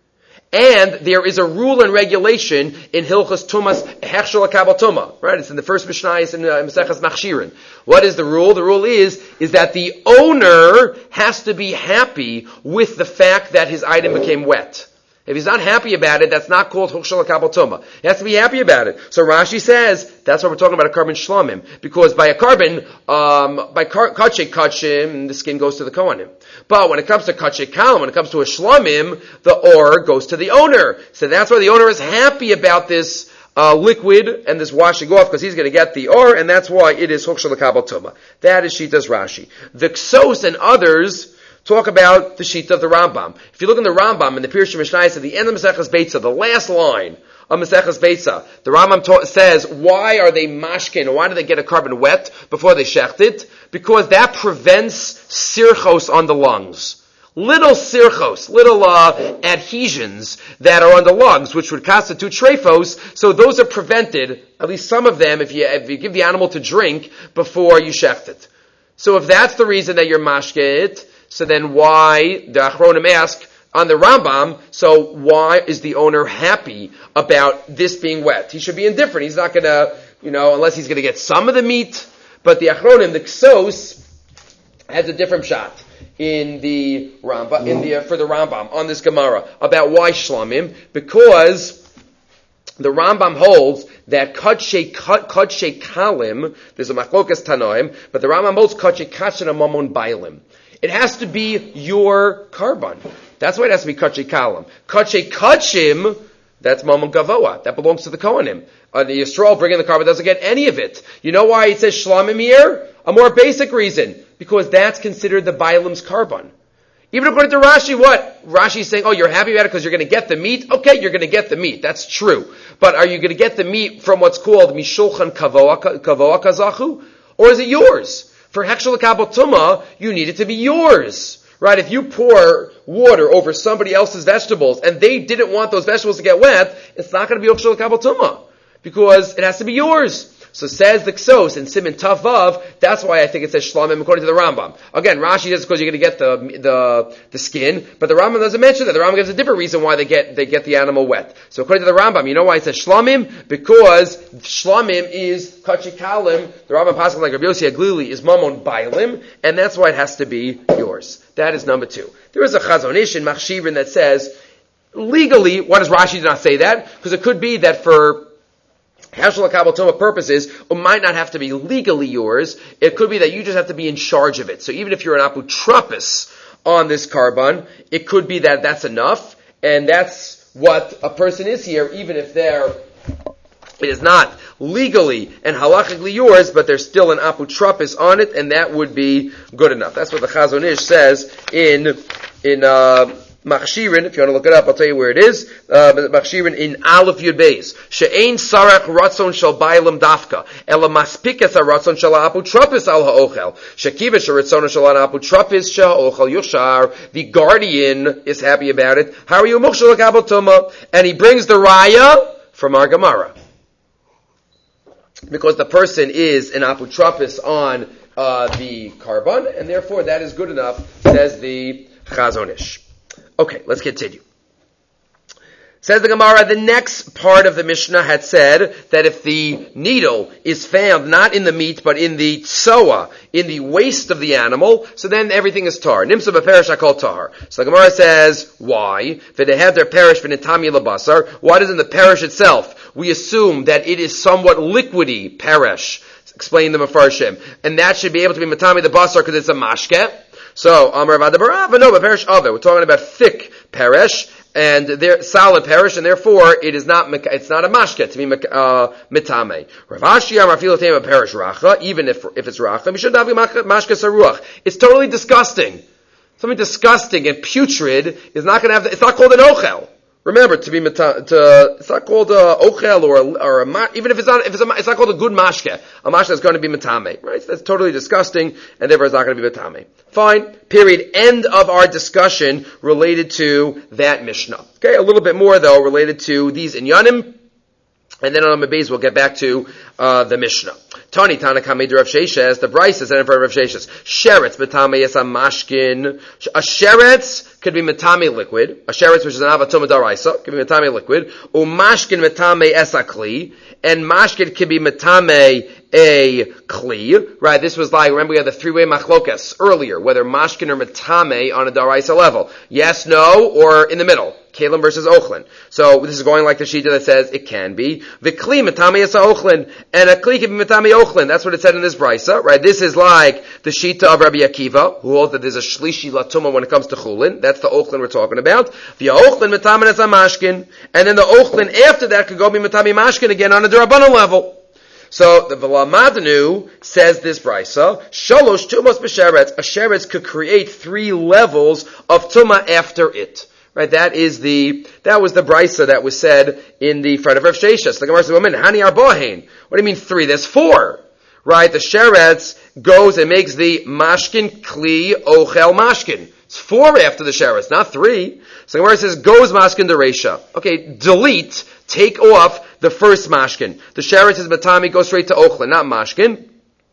And there is a rule and regulation in Hilchos Tumas Hechshel HaKabel Tumah, right? It's in the first Mishnah, it's in uh, Maseches Machshirin. What is the rule? The rule is, is that the owner has to be happy with the fact that his item became wet. If he's not happy about it, that's not called Hechshel HaKabel Tumah. He has to be happy about it. So Rashi says, that's why we're talking about a carbon shlomim. Because by a carbon, um, by kache kachim, the skin goes to the kohanim. But when it comes to kache kalim, when it comes to a shlomim, the or goes to the owner. So that's why the owner is happy about this uh, liquid and this washing off, because he's going to get the or, and that's why it is Hechshel HaKabel Tumah. That is Shitas Rashi. The Ksos and others talk about the sheet of the Rambam. If you look in the Rambam, in the Pirush Mishnayos, at the end of Maseches Beitza, the last line of Maseches Beitza, the Rambam ta- says, why are they mashkin, why do they get a carbon wet before they shecht it? Because that prevents sirchos on the lungs. Little sirchos, little uh, adhesions that are on the lungs, which would constitute trephos, so those are prevented, at least some of them, if you, if you give the animal to drink before you shecht it. So if that's the reason that you're mashke it, so then why, the Achronim ask, on the Rambam, so why is the owner happy about this being wet? He should be indifferent. He's not gonna, you know, unless he's gonna get some of the meat. But the Achronim, the Ksos, has a different shot in the Rambam, in the, for the Rambam, on this Gemara, about why Shlomim, because the Rambam holds that Kadshe Kadshe Kalim, there's a Machlokas Tanoim, but the Rambam holds Kadshe Kachin Mamon Bailim. It has to be your carbon. That's why it has to be Kadshe Kalim. Kadshe Kachim, that's Mamon Gavoa. That belongs to the Kohanim. Uh, the Yisrael bringing the carbon doesn't get any of it. You know why it says Shlamim here? A more basic reason. Because that's considered the Bailim's carbon. Even according to Rashi, what? Rashi's saying, oh, you're happy about it because you're going to get the meat? Okay, you're going to get the meat. That's true. But are you going to get the meat from what's called Mishulchan Kavoa Kazachu? Or is it yours? For Hechshel HaKabel Tumah, you need it to be yours. Right? If you pour water over somebody else's vegetables and they didn't want those vegetables to get wet, it's not going to be Hechshel HaKabel Tumah. Because it has to be yours. So says the Ksos in Siman Tav Vav, that's why I think it says Shlamim according to the Rambam. Again, Rashi says because you're going to get the, the, the skin, but the Rambam doesn't mention that. The Rambam gives a different reason why they get, they get the animal wet. So according to the Rambam, you know why it says Shlamim? Because Shlamim is Kachikalim, the Rambam Pasuk like Rabbi Yossi Aglili is Mamon Bailim, and that's why it has to be yours. That is number two. There is a Chazon Ish in Machshirin that says, legally, why does Rashi not say that? Because it could be that for Hechshel HaKabel Tumah purposes, it might not have to be legally yours. It could be that you just have to be in charge of it. So even if you're an apotropos on this carbon, it could be that that's enough, and that's what a person is here, even if they're, it is not legally and halachically yours, but there's still an apotropos on it, and that would be good enough. That's what the Chazon Ish says in, in, uh, Machshirin, if you want to look it up, I'll tell you where it is. Uh, Machshirin in Aleph Yud Beis. She'ein sarach ratzon shel bailam dafka, ela maspikas haratzon shel ha'apotropos al ha'ochel. Shekiva sheratzon shel ha'apotropos shel ha'ochel yoshar. The guardian is happy about it. How are you Hechshel HaKabel Tumah? And he brings the raya from our Gemara. Because the person is an apotropos on uh, the carbon, and therefore that is good enough, says the Chazon Ish. Okay, let's continue. Says the Gemara, the next part of the Mishnah had said that if the needle is found not in the meat, but in the tsoa, in the waist of the animal, so then everything is tar. Nimsa b'perish akol tar. So the Gemara says, why? V'dehed der perish v'nitami labasar. Why doesn't the perish itself? We assume that it is somewhat liquidy, perish. Explain the Mefarshim. And that should be able to be matami the basar because it's a mashke. So, Amar Vadabarava, no, but perish other. We're talking about thick perish, and they're solid perish, and therefore it is not, it's not a mashke to be uh, mitame. Rav Ashi Amar Filotem perish racha, even if, if it's racha, Mishadavi mashke saruach. It's totally disgusting. Something disgusting and putrid is not going to have, the, it's not called an ochel. Remember, to be meta, to, it's not called a ochel or a, or a, even if it's not, if it's a, it's not called a good mashke. A mashke is going to be metame, right? That's totally disgusting, and therefore it's not going to be metame. Fine. Period. End of our discussion related to that Mishnah. Okay, a little bit more though related to these inyanim. And then on the base, we'll get back to uh, the Mishnah. Tani Tana Kamei Rav Sheshes, the Bryce is in front of Rav Sheshes. Sheretz b'tamei es mashkin. A sheretz could be metame liquid, a sheretz which is an avatoma daraisa, could be metame liquid, umashkin metame esakli, and mashkin could be metame a kli, right? This was like, remember we had the three-way machlokas earlier, whether mashkin or metame on a daraisa level. Yes, no, or in the middle. Kalim versus Ochlin. So this is going like the Shita that says it can be. V'kli metame esa Ochlin. And a kli can be metame Ochlin. That's what it said in this brisa, right? This is like the Shita of Rabbi Akiva, who holds that there's a shlishi latuma when it comes to chulin. That's the Ochlin we're talking about. V'ya Ochlin metame esa mashkin. And then the Ochlin after that could go be metame mashkin again on a D'Rabbanan level. So the V'lamadnu says this brisa, shalosh tumos b'sheretz. A sheretz could create three levels of tuma after it. Right, that is the, that was the brisa that was said in the front of Rav Sheshes. The Gemara says, "Woman, hani arbahin." What do you mean three? There's four. Right, the sheretz goes and makes the mashkin kli ochel mashkin. It's four after the sheretz, not three. So the Gemara says, "Goes mashkin dereisha." Okay, delete, take off the first mashkin. The sheretz is matami, go straight to ochlin, not mashkin.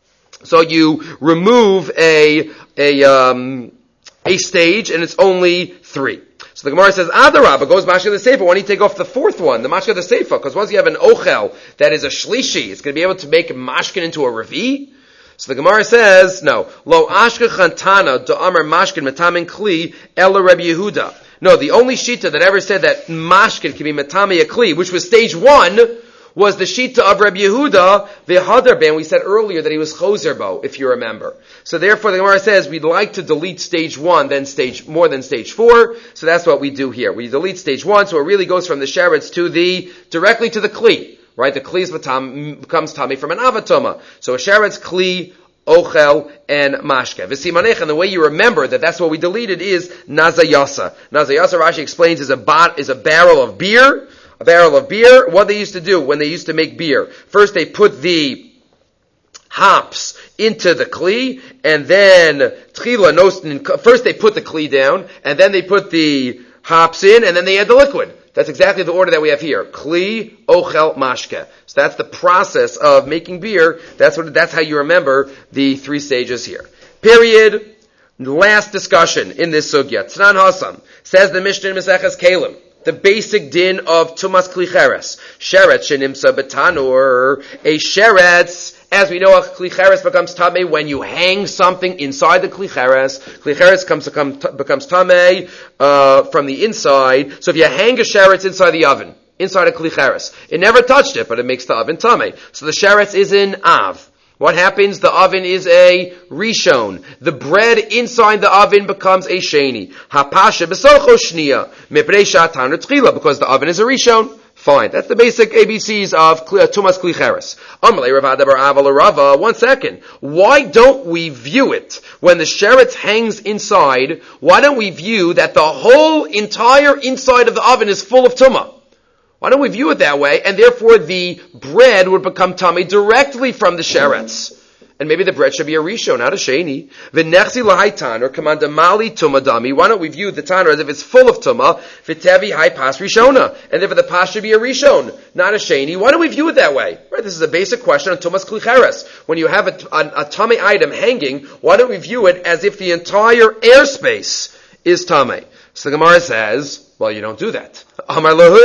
So you remove a a um, a stage, and it's only three. So the Gemara says, Adarabba goes mashka the seifa. Why don't you take off the fourth one, the mashka the seifa? Because once you have an ochel that is a shlishi, it's going to be able to make mashkin into a revi. So the Gemara says, no. Lo ashka chantana do amar mashkin metamin kli ela Rabbi Yehuda. No, the only shita that ever said that mashkin can be metame a kli, which was stage one, was the shita of Rabbi Yehuda, the Hadarban. We said earlier that he was chozerbo, if you remember. So therefore the Gemara says we'd like to delete stage one, then stage, more than stage four. So that's what we do here. We delete stage one, so it really goes from the sheretz to the, directly to the kli. Right? The kli is matam, becomes tami from an avatoma. So a sheretz, kli, ochel, and mashke. V'simanech, and the way you remember that that's what we deleted is nazayasa. Nazayasa, Rashi explains, is a bot, is a barrel of beer. A barrel of beer. What they used to do when they used to make beer. First they put the hops into the kli, and then tchila nostin, first they put the kli down, and then they put the hops in, and then they add the liquid. That's exactly the order that we have here. Kli, ochel, mashke. So that's the process of making beer. That's what, that's how you remember the three stages here. Period. Last discussion in this sugya. Tznan Hassam says the Mishnah in Maseches Kelim. The basic din of Tumas Klicheres. Sheretz shenimsa betanur. A sheretz, as we know, a Klicheres becomes tameh when you hang something inside the Klicheres. Klicheres comes to come, t- becomes tameh uh, from the inside. So if you hang a sheretz inside the oven, inside a Klicheres, it never touched it, but it makes the oven tameh. So the sheretz is in Av. What happens? The oven is a rishon. The bread inside the oven becomes a sheni. Hapasha besocho shniya. Mipnei shatan tchila, because the oven is a rishon. Fine. That's the basic A B Cs of Tumas Klicheres. Amalei Rav Adabar Aval Rava. One second. Why don't we view it when the sheretz hangs inside? Why don't we view that the whole entire inside of the oven is full of tumah? Why don't we view it that way? And therefore the bread would become tummy directly from the sheretz. And maybe the bread should be a rishon, not a sheni. V'nechzi lahai or commanda mali tumadami. Why don't we view the tanur as if it's full of tumah? V'tevi hai pas rishona. And therefore the pas should be a rishon, not a sheni. Why don't we view it that way? Right? This is a basic question on tumas klicheres. When you have a, a, a tummy item hanging, why don't we view it as if the entire airspace is tummy? So the Gemara says, well, you don't do that. There's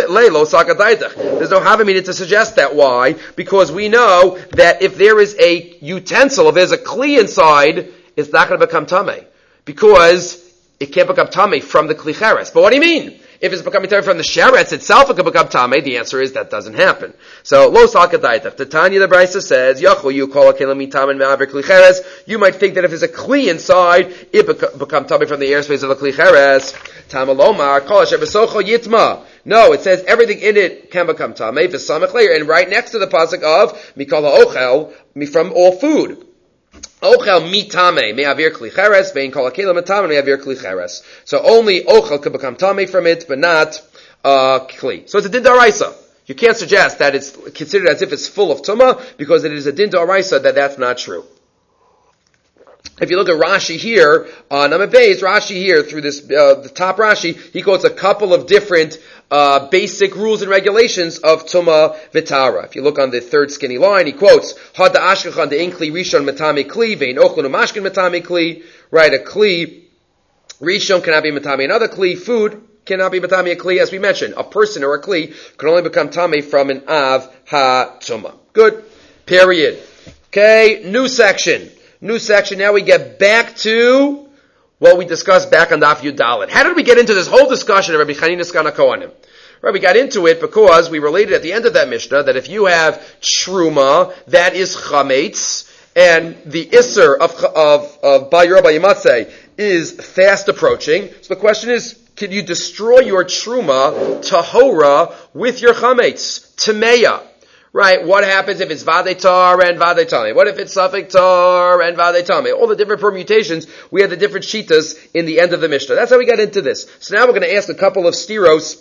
no havamina to suggest that. Why? Because we know that if there is a utensil, if there's a kli inside, it's not going to become tameh. Because it can't become tameh from the klicheres. But what do you mean? If it's becoming tameh from the sheretz itself, it can become tameh. The answer is that doesn't happen. So, lo sakadaitach. The Tanya the Brisa says, Yachol, you call a kelim tamen me'aver klicheres. You might think that if there's a kli inside, it bec- become tameh from the airspace of the klicheres. Tamalomar, kol asher besocho yitma. No, it says everything in it can become tameh. V'samech leir, and right next to the pasuk of mikol ha'ochel, from all food. Ochel mitame me'avir klicheres, vein kol ha'kelim mitame me'avir klicheres. So only ochel could become tameh from it, but not uh, kli. So it's a din daraisa. You can't suggest that it's considered as if it's full of tumah, because it is a din daraisa that that's not true. If you look at Rashi here, on uh, Amabez, Rashi here, through this, uh, the top Rashi, he quotes a couple of different, uh, basic rules and regulations of Tumah Vitara. If you look on the third skinny line, he quotes, Had Ashkechan de Inkli Rishon Matame Kli, Vein Ochlun Umashkin Matame Kli, right, a Kli, Rishon cannot be matami another kli. Food cannot be matami a kli, as we mentioned. A person or a kli can only become tami from an av ha-tuma. Good. Period. Okay, new section. New section. Now we get back to what we discussed back on Daf Yud Dalet. How did we get into this whole discussion of Rabbi Chanina Skana Kohanim? Right, we got into it because we related at the end of that Mishnah that if you have truma, that is chametz, and the isser of of of Bayur Bayimatzeh is fast approaching. So the question is, can you destroy your truma tahora with your chametz tameya? Right, what happens if it's Vadei Tar and Vadei Tame? What if it's Safek Tar and Vadei Tame? All the different permutations, we had the different shitas in the end of the Mishnah. That's how we got into this. So now we're going to ask a couple of stiros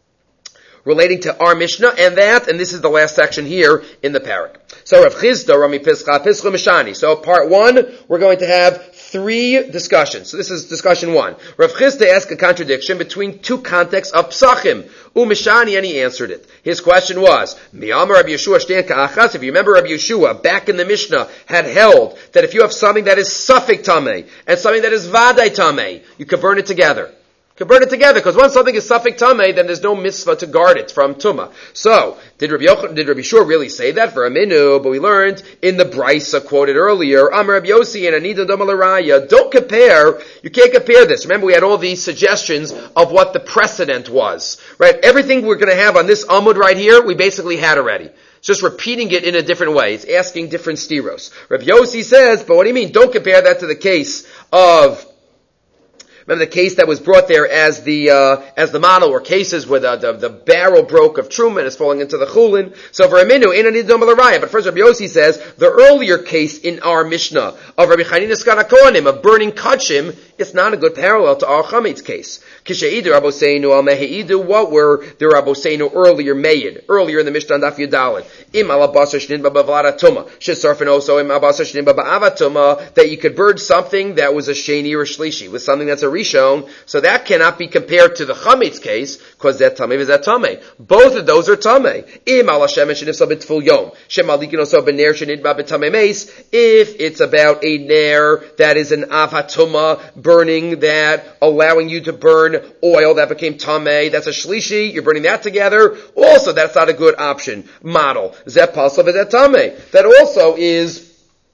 relating to our Mishnah and that, and this is the last section here in the parak. So Rav Chizda, Rami Pischa, Pischa Mishani. So part one, we're going to have three discussions. So this is discussion one. Rav Chizda asked a contradiction between two contexts of Psachim. Umishani, and he answered it. His question was, Miyamar Rabbi Yeshua Shtein Ka'achas. If you remember, Rabbi Yeshua, back in the Mishnah, had held that if you have something that is Safek Tameh and something that is Vadai Tameh, you can burn it together. You can burn it together, because once something is Safek Tameh, then there's no mitzvah to guard it from Tumah. So, did Rabbi Yochanan, did Rabbi Yeshua really say that for a minu? But we learned in the Brisa quoted earlier, Amar Rabbi Yossi and Anidon Domalaraya. Don't compare, you can't compare this. Remember, we had all these suggestions of what the precedent was. Right? Everything we're going to have on this Amud right here, we basically had already. It's just repeating it in a different way. It's asking different stiros. Rabbi Yossi says, but what do you mean? Don't compare that to the case of, remember the case that was brought there as the uh, as the model, or cases where the, the, the barrel broke of truma and is falling into the chulin. So for a minu, in a nidom l'raya. But first, Rabbi Yossi says the earlier case in our Mishnah of Rabbi Chanina Skana Kohanim of burning kachim, it's not a good parallel to our chametz case. Kisheidu Rabboseinu al meheidu. What were the Rabboseinu earlier made earlier in the Mishnah on Daf Yudalin? Im alabasar shnin b'bavlada tuma shesarfen also im alabasar shnin b'ba'ava tuma, that you could burn something that was a sheni or a shlishi with something that's a rishon. So that cannot be compared to the chametz case, because that tamei is that tamei. Both of those are tamei. Im ala shemen shenifsal b'tful yom shem alikin also b'ner shenidba b'tamei meis. If it's about a ner that is an avatuma burning, that allowing you to burn oil that became tamei, that's a shlishi. You're burning that together. Also, that's not a good option. Model zeh pasul v'zeh tamei. That also is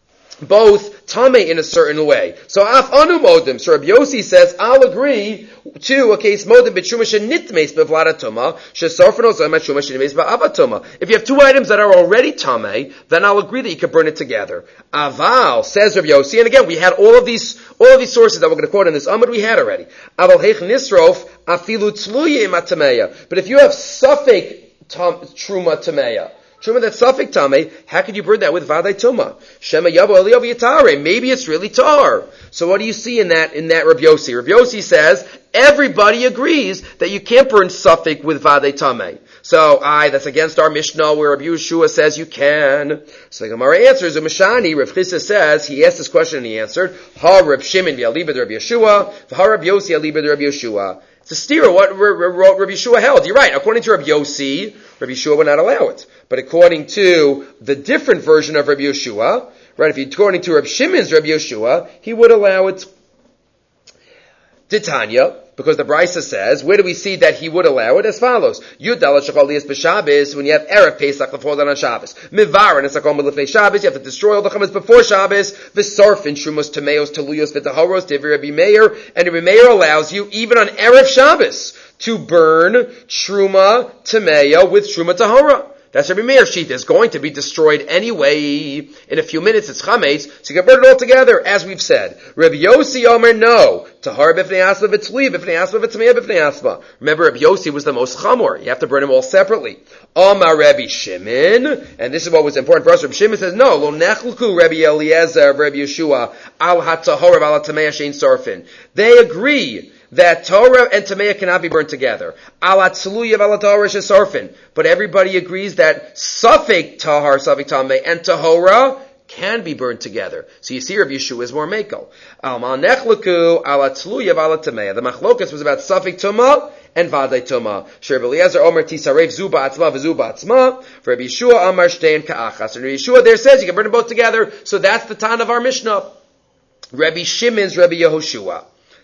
both tamei in a certain way. So af anu modim. So Rabbi Yossi says, I'll agree to a case modim b'truma shenitmeis b'vlada tuma shesarfen ozem truma shenitmeis b'avatuma. If you have two items that are already tamei, then I'll agree that you can burn it together. Aval, says Rabbi Yossi, and again we had all of these all of these sources that we're going to quote in this Amud we had already. Aval heich nisrof afilu tzluye imatameya. But if you have safek truma tameya, truma that's safek tamei, how could you burn that with vadai tuma? Shema yavo eliyav yitare. Maybe it's really tar. So what do you see in that in that Rabbi Yossi? Rabbi Yossi says everybody agrees that you can't burn safek with vadai tamei. So I that's against our Mishnah where Rabbi Yeshua says you can. So the Gemara answers, Mishani, Rav Chizda says, he asked this question and he answered, Ha Reb Shimon v'alibed Rabbi Yeshua, v'ha Rabbi Yossi alibed Rabbi Yeshua. It's a steer what Rabbi Yeshua held. You're right. According to Rabbi Yossi, Rabbi Yeshua would not allow it. But according to the different version of Rabbi Yeshua, right, if you, according to Rabbi Shimon's Rabbi Yeshua, he would allow it. Titania, because the Brisa says, where do we see that he would allow it? As follows. Yud Dalet Shechol Liyas B'Shabbos, when you have Erev Pesach to fall down on Shabbos. Mivar and Esakom L'Lifnei Shabbos, you have to destroy all the chametz before Shabbos. V'Sarfin Shumos Tameos Teluyos V'Tahoros Divrei Rabbi Meir, and Rabbi Meir allows you, even on Erev Shabbos, to burn Truma Tameya with Truma Tahora. That's Rabbi Meir's sheet. It's going to be destroyed anyway. In a few minutes, it's chametz, so you can burn it all together, as we've said. Rabbi Yossi Omer, no. Tahar b'fnei asma v'tzli, b'fnei asma v'tzmei b'fnei asma. Remember, Rabbi Yossi was the most chamor. You have to burn them all separately. Omar Rabbi Shimon, and this is what was important for us. Rabbi Shimon says, no, lo nechluku Rabbi Eliezer, Rabbi Yeshua, al ha-tahor al ha-tamei shein sarfin. They agree that Torah and Tameya cannot be burned together. Alat Tzeluyev alat Tahora shesarfin. But everybody agrees that Safek Tahar, Safek Tameh, and Tahora can be burned together. So you see Rabbi Yeshua is more mekel. Alma nechluku alat Tzeluyev alat Tameya. The machlokas was about Safek Tumah and Vadai Tumah. Rabbi Eliezer Omer Tisarev Zuba Atzma v'Zuba Atzma. For Rabbi Yeshua Amar Shtein Ka'achas. And Rabbi Yeshua there says you can burn them both together. So that's the Tan of our Mishnah. Rabbi Shimon's Rabbi Yehoshua.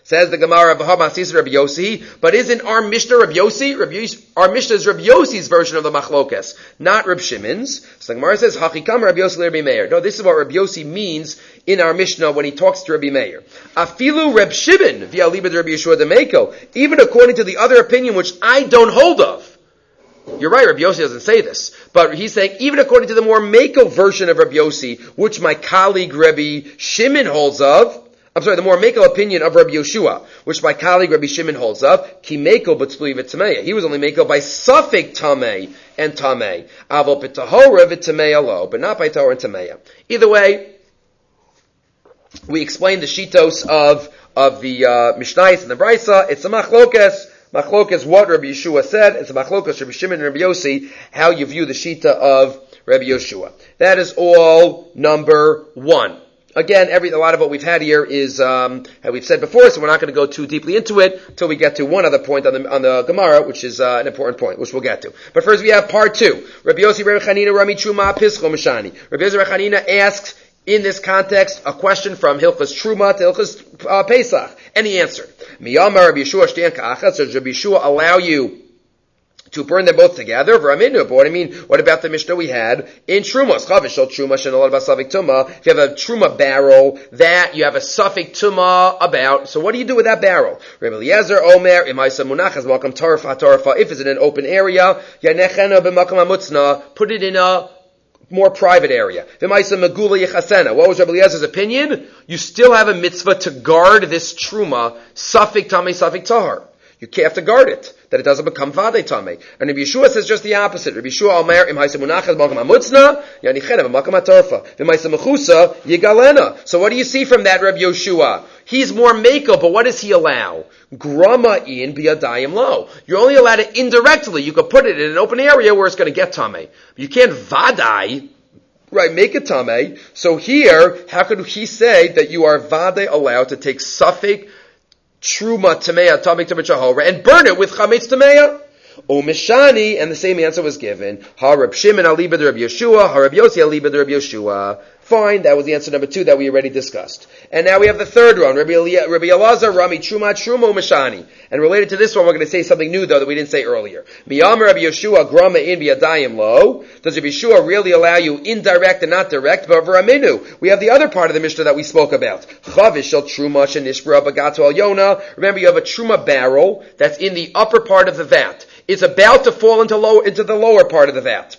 Says the Gemara, Rabbi Yossi, but isn't our Mishnah Rabbi Yossi? Rabbi Yossi our Mishnah is Rabbi Yossi's version of the Machlokes, not Rabbi Shimon's. So the Gemara says, Hachikam Rabbi Yossi Rabbi Meir. No, this is what Rabbi Yossi means in our Mishnah when he talks to Rabbi Meir. Afilu Reb Shimon, via Libed Rabbi Yeshua de Meiko, even according to the other opinion which I don't hold of. You're right, Rabbi Yossi doesn't say this, but he's saying even according to the more Meiko version of Rabbi Yossi, which my colleague Rabbi Shimon holds of, I'm sorry, the more Meiko opinion of Rabbi Yeshua, which my colleague Rabbi Shimon holds of, ki Meiko b'tzlui v'tameya. He was only Meiko by suffix tamei and tamei. Avo b'tahora v'tameya lo, but not by tahora and tameya. Either way, we explained the shitos of, of the, uh, Mishnayos and the Brisa. It's a machlokes. Machlokes what Rabbi Yeshua said. It's a machlokes Rabbi Shimon and Rabbi Yossi, how you view the shita of Rabbi Yeshua. That is all number one. Again, every, a lot of what we've had here is, um, as we've said before, so we're not going to go too deeply into it until we get to one other point on the, on the Gemara, which is, uh, an important point, which we'll get to. But first we have part two. Rabbi Yossi Rabbi Chanina Rami Truma Pischo Mishani. Rabbi Yossi Rabbi Chanina asks, in this context, a question from Hilchas Truma to Hilchas uh, Pesach. And he answered, Miyamar Rabbi Yeshua Shtian Ka'achas, does Rabbi Yeshua allow you to burn them both together? But what I mean, what about the Mishnah we had in Trumos? If you have a Truma barrel that you have a suffix Tuma about, so what do you do with that barrel? Rabbi Eliezer Omer, if it's in an open area, put it in a more private area. What was Rabbi Eliezer's opinion? You still have a mitzvah to guard this Truma, suffix Tamei, suffix Tahar. You have to guard it, that it doesn't become Vadei Tamei. And Rabbi Yeshua says just the opposite. Rabbi Yeshua Omer, im haisa munachas b'makam hamutzna, yanichena b'makam hatorfa. V'im haisa mechusa, yigalena. So what do you see from that, Rabbi Yeshua? He's more Meiko, but what does he allow? Grama in biyadayim lo. You're only allowed it indirectly. You could put it in an open area where it's going to get Tamei. You can't Vadai, right, make it Tamei. So here, how could he say that you are Vadai allowed to take suffix Truma Tameya Tamik Tamachahora and burn it with Chametz Tameya? O Mishani, and the same answer was given. Ha Reb Shimon Alibad Reb Yeshua, Ha Reb Yossi Alibad Reb Yeshua. Fine, that was the answer number two that we already discussed. And now we have the third one, Rabbi Elazar Rami Truma Truma Mishani. And related to this one, we're going to say something new though that we didn't say earlier. Miyam Rabbi Yeshua Grama in Biyadayim Lo. Does Rabbi Yeshua really allow you indirect and not direct? But V'raminu, we have the other part of the Mishnah that we spoke about. Chavish Shel Truma Shenishbra Bagato Al Yona. Remember, you have a Truma barrel that's in the upper part of the vat. It's about to fall into low, into the lower part of the vat.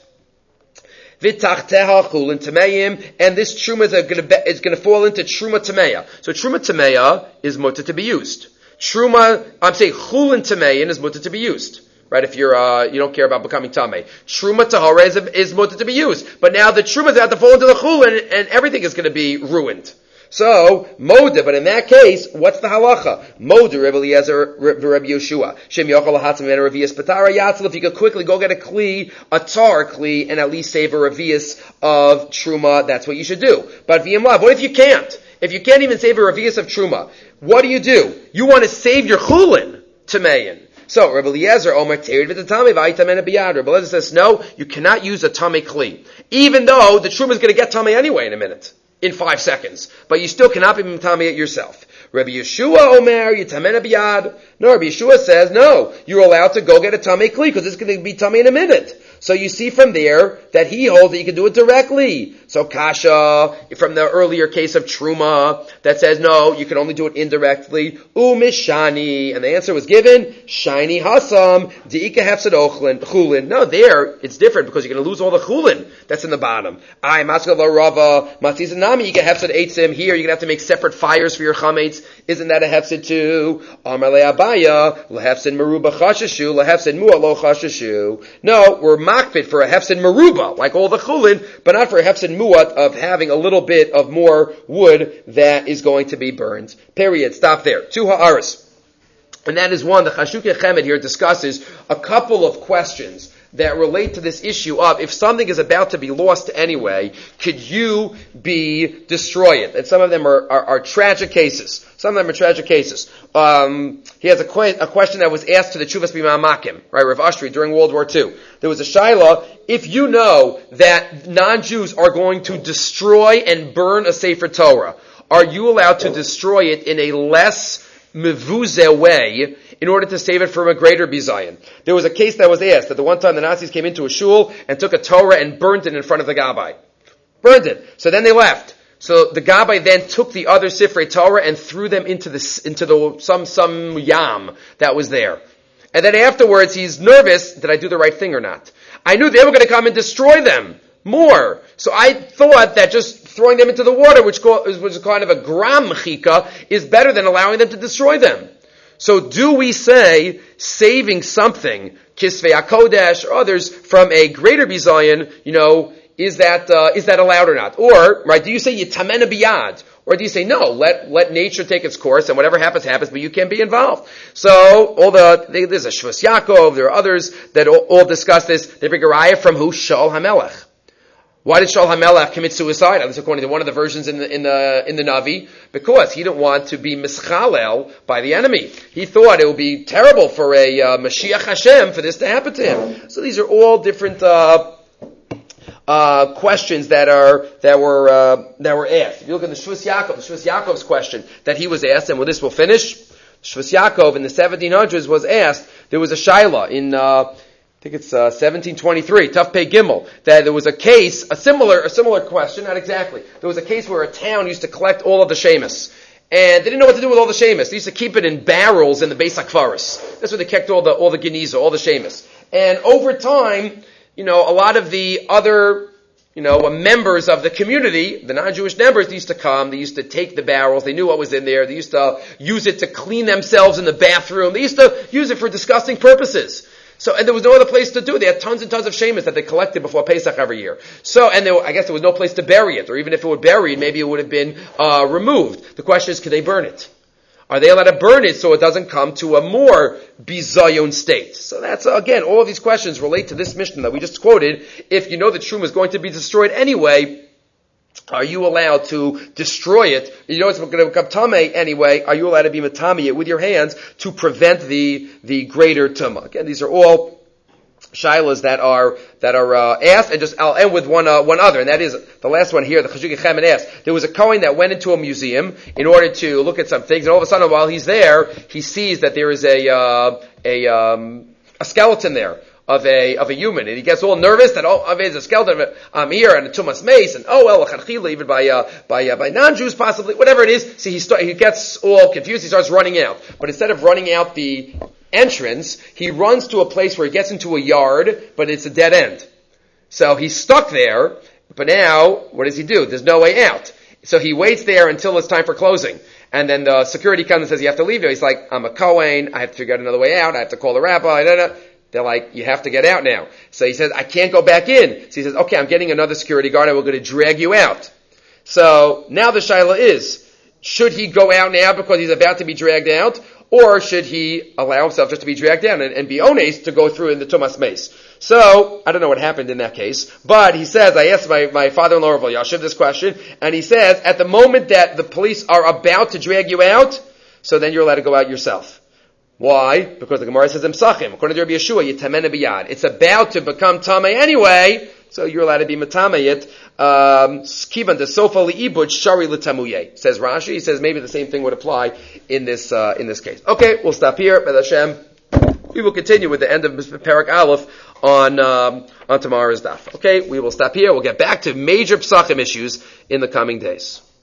V'tachteha chulin tameim, and this truma is going to is going to fall into truma tameya. So truma tameya is mutter to be used. Truma, I'm saying chulin tamein is mutter to be used. Right? If you're uh, you don't care about becoming tamei, truma tahara is, is mutter to be used. But now the truma is about to fall into the chulin, and everything is going to be ruined. So, Moda, but in that case, what's the halacha? Moda, Rabbi Eliezer, Rabbi Yeshua. Shem yochel hatzim and revius patara yatzil. If you could quickly go get a kli, a tar kli, and at least save a revius of truma, that's what you should do. But v'yimlav, what if you can't? If you can't even save a revius of truma, what do you do? You want to save your chulin, tamein. So, Rabbi Eliezer, Omer, Terid v'tatame v'ayitamen biyad. Rabbi Eliezer says, no, you cannot use a tame kli. Even though the truma is going to get tame anyway in a minute. In five seconds. But you still cannot be mitami it yourself. Rabbi Yeshua Omer, Yitamena Biyad. No, Rabbi Yeshua says, no, you're allowed to go get a Tamei Kli, because it's going to be Tamei in a minute. So you see from there that he holds that you can do it directly. So Kasha, from the earlier case of Truma, that says, no, you can only do it indirectly. Umishani. And the answer was given, Shiny Hasam, Di'ika Hefsed Chulin. No, there, it's different, because you're going to lose all the Chulin that's in the bottom. I, Maskal Rava, Matzizanami, Ika Hefsed Eitzim. Here, you're going to have to make separate fires for your Chametz. Isn't that a Hefsed too? Amar Le'abaya, Lehefsed Meruba Chashashu, Lehefsed Mua Lo Chashashu. No, we're makpid for a Hefsed Meruba, like all the Chulin, but not for a Hefsed Muat of having a little bit of more wood that is going to be burned. Period. Stop there. Two ha'aris. And that is one, the Chashukei Chemed here discusses a couple of questions that relate to this issue of if something is about to be lost anyway, could you be destroy it? And some of them are, are, are tragic cases. Some of them are tragic cases. Um, he has a, que- a question that was asked to the Chuvas B'Ma'amakim, right, Rav Ashri, during World War Two. There was a shaila, if you know that non-Jews are going to destroy and burn a Sefer Torah, are you allowed to destroy it in a less mevuze way in order to save it from a greater bizayon. There was a case that was asked that the one time the Nazis came into a shul and took a Torah and burnt it in front of the Gabbai. Burned it. So then they left. So the Gabbai then took the other Sifrei Torah and threw them into the, into the, some, some yam that was there. And then afterwards he's nervous, did I do the right thing or not? I knew they were going to come and destroy them more. So I thought that just throwing them into the water, which was kind of a gram chika, is better than allowing them to destroy them. So do we say saving something, Kisvei HaKodesh or others, from a greater bizayon, you know, is that, uh, is that allowed or not? Or, right, do you say yitamena biyad? Or do you say, no, let, let nature take its course and whatever happens, happens, but you can't be involved. So, all the, there's a Shvus Yaakov, there are others that all, all discuss this. They bring a raya from who? Shaul HaMelech. Why did Shaul HaMelech commit suicide? At least according to one of the versions in the, in the, in the Navi. Because he didn't want to be mischalel by the enemy. He thought it would be terrible for a uh, Mashiach Hashem for this to happen to him. So these are all different, uh, uh, questions that are, that were, uh, that were asked. If you look at the Shvus Yaakov, the Shvus Yaakov's question that he was asked, and with this we'll finish. Shvus Yaakov in the seventeen hundreds was asked, there was a Shaila in, uh, I think it's uh, seventeen twenty-three, Tuf Pei Gimel, that there was a case, a similar a similar question, not exactly. There was a case where a town used to collect all of the shemus. And they didn't know what to do with all the shemus. They used to keep it in barrels in the Beis HaKvaros. That's where they kept all the all the geniza, all the shemus. And over time, you know, a lot of the other, you know, members of the community, the non-Jewish members, they used to come, they used to take the barrels, they knew what was in there, they used to use it to clean themselves in the bathroom, they used to use it for disgusting purposes. So, and there was no other place to do it. They had tons and tons of shemus that they collected before Pesach every year. So, and there, I guess there was no place to bury it, or even if it were buried, maybe it would have been uh, removed. The question is, could they burn it? Are they allowed to burn it so it doesn't come to a more bizayon state? So that's, again, all of these questions relate to this Mishnah that we just quoted. If you know that Truma is going to be destroyed anyway, are you allowed to destroy it? You know it's going to become tamei anyway. Are you allowed to be matami it with your hands to prevent the the greater tumah? Again, these are all shilas that are that are uh, asked, and just I'll end with one uh, one other, and that is the last one here. The Chazuk Chemen asked. There was a Kohen that went into a museum in order to look at some things, and all of a sudden, while he's there, he sees that there is a uh, a um, a skeleton there of a of a human, and he gets all nervous that oh, there's a skeleton of I'm here and a tumas mace, and oh well, a even by uh, by uh, by non-Jews possibly, whatever it is. See, he start, he gets all confused. He starts running out, but instead of running out the entrance, he runs to a place where he gets into a yard, but it's a dead end. So he's stuck there. But now, what does he do? There's no way out. So he waits there until it's time for closing. And then the security comes and says, you have to leave now. He's like, I'm a Kohen. I have to figure out another way out. I have to call the rabbi. Da, da. They're like, you have to get out now. So he says, I can't go back in. So he says, okay, I'm getting another security guard and we're going to drag you out. So now the shaila is, should he go out now because he's about to be dragged out? Or should he allow himself just to be dragged down and, and be ones to go through in the Tumas Mace? So, I don't know what happened in that case, but he says, I asked my, my father-in-law, Rav Yashiv, this question, and he says, at the moment that the police are about to drag you out, so then you're allowed to go out yourself. Why? Because the Gemara says, Emsachim, according to Rabbi Yeshua, Yitamena biyad. It's about to become Tamei anyway, so you're allowed to be Matamei it. Kivan the sofa li'ibud shari l'tamuye. Says Rashi. He says maybe the same thing would apply in this uh, in this case. Okay, we'll stop here. B'ez Hashem. We will continue with the end of Parak Aleph on um, on tomorrow's daf. Okay, we will stop here. We'll get back to major Pesachim issues in the coming days.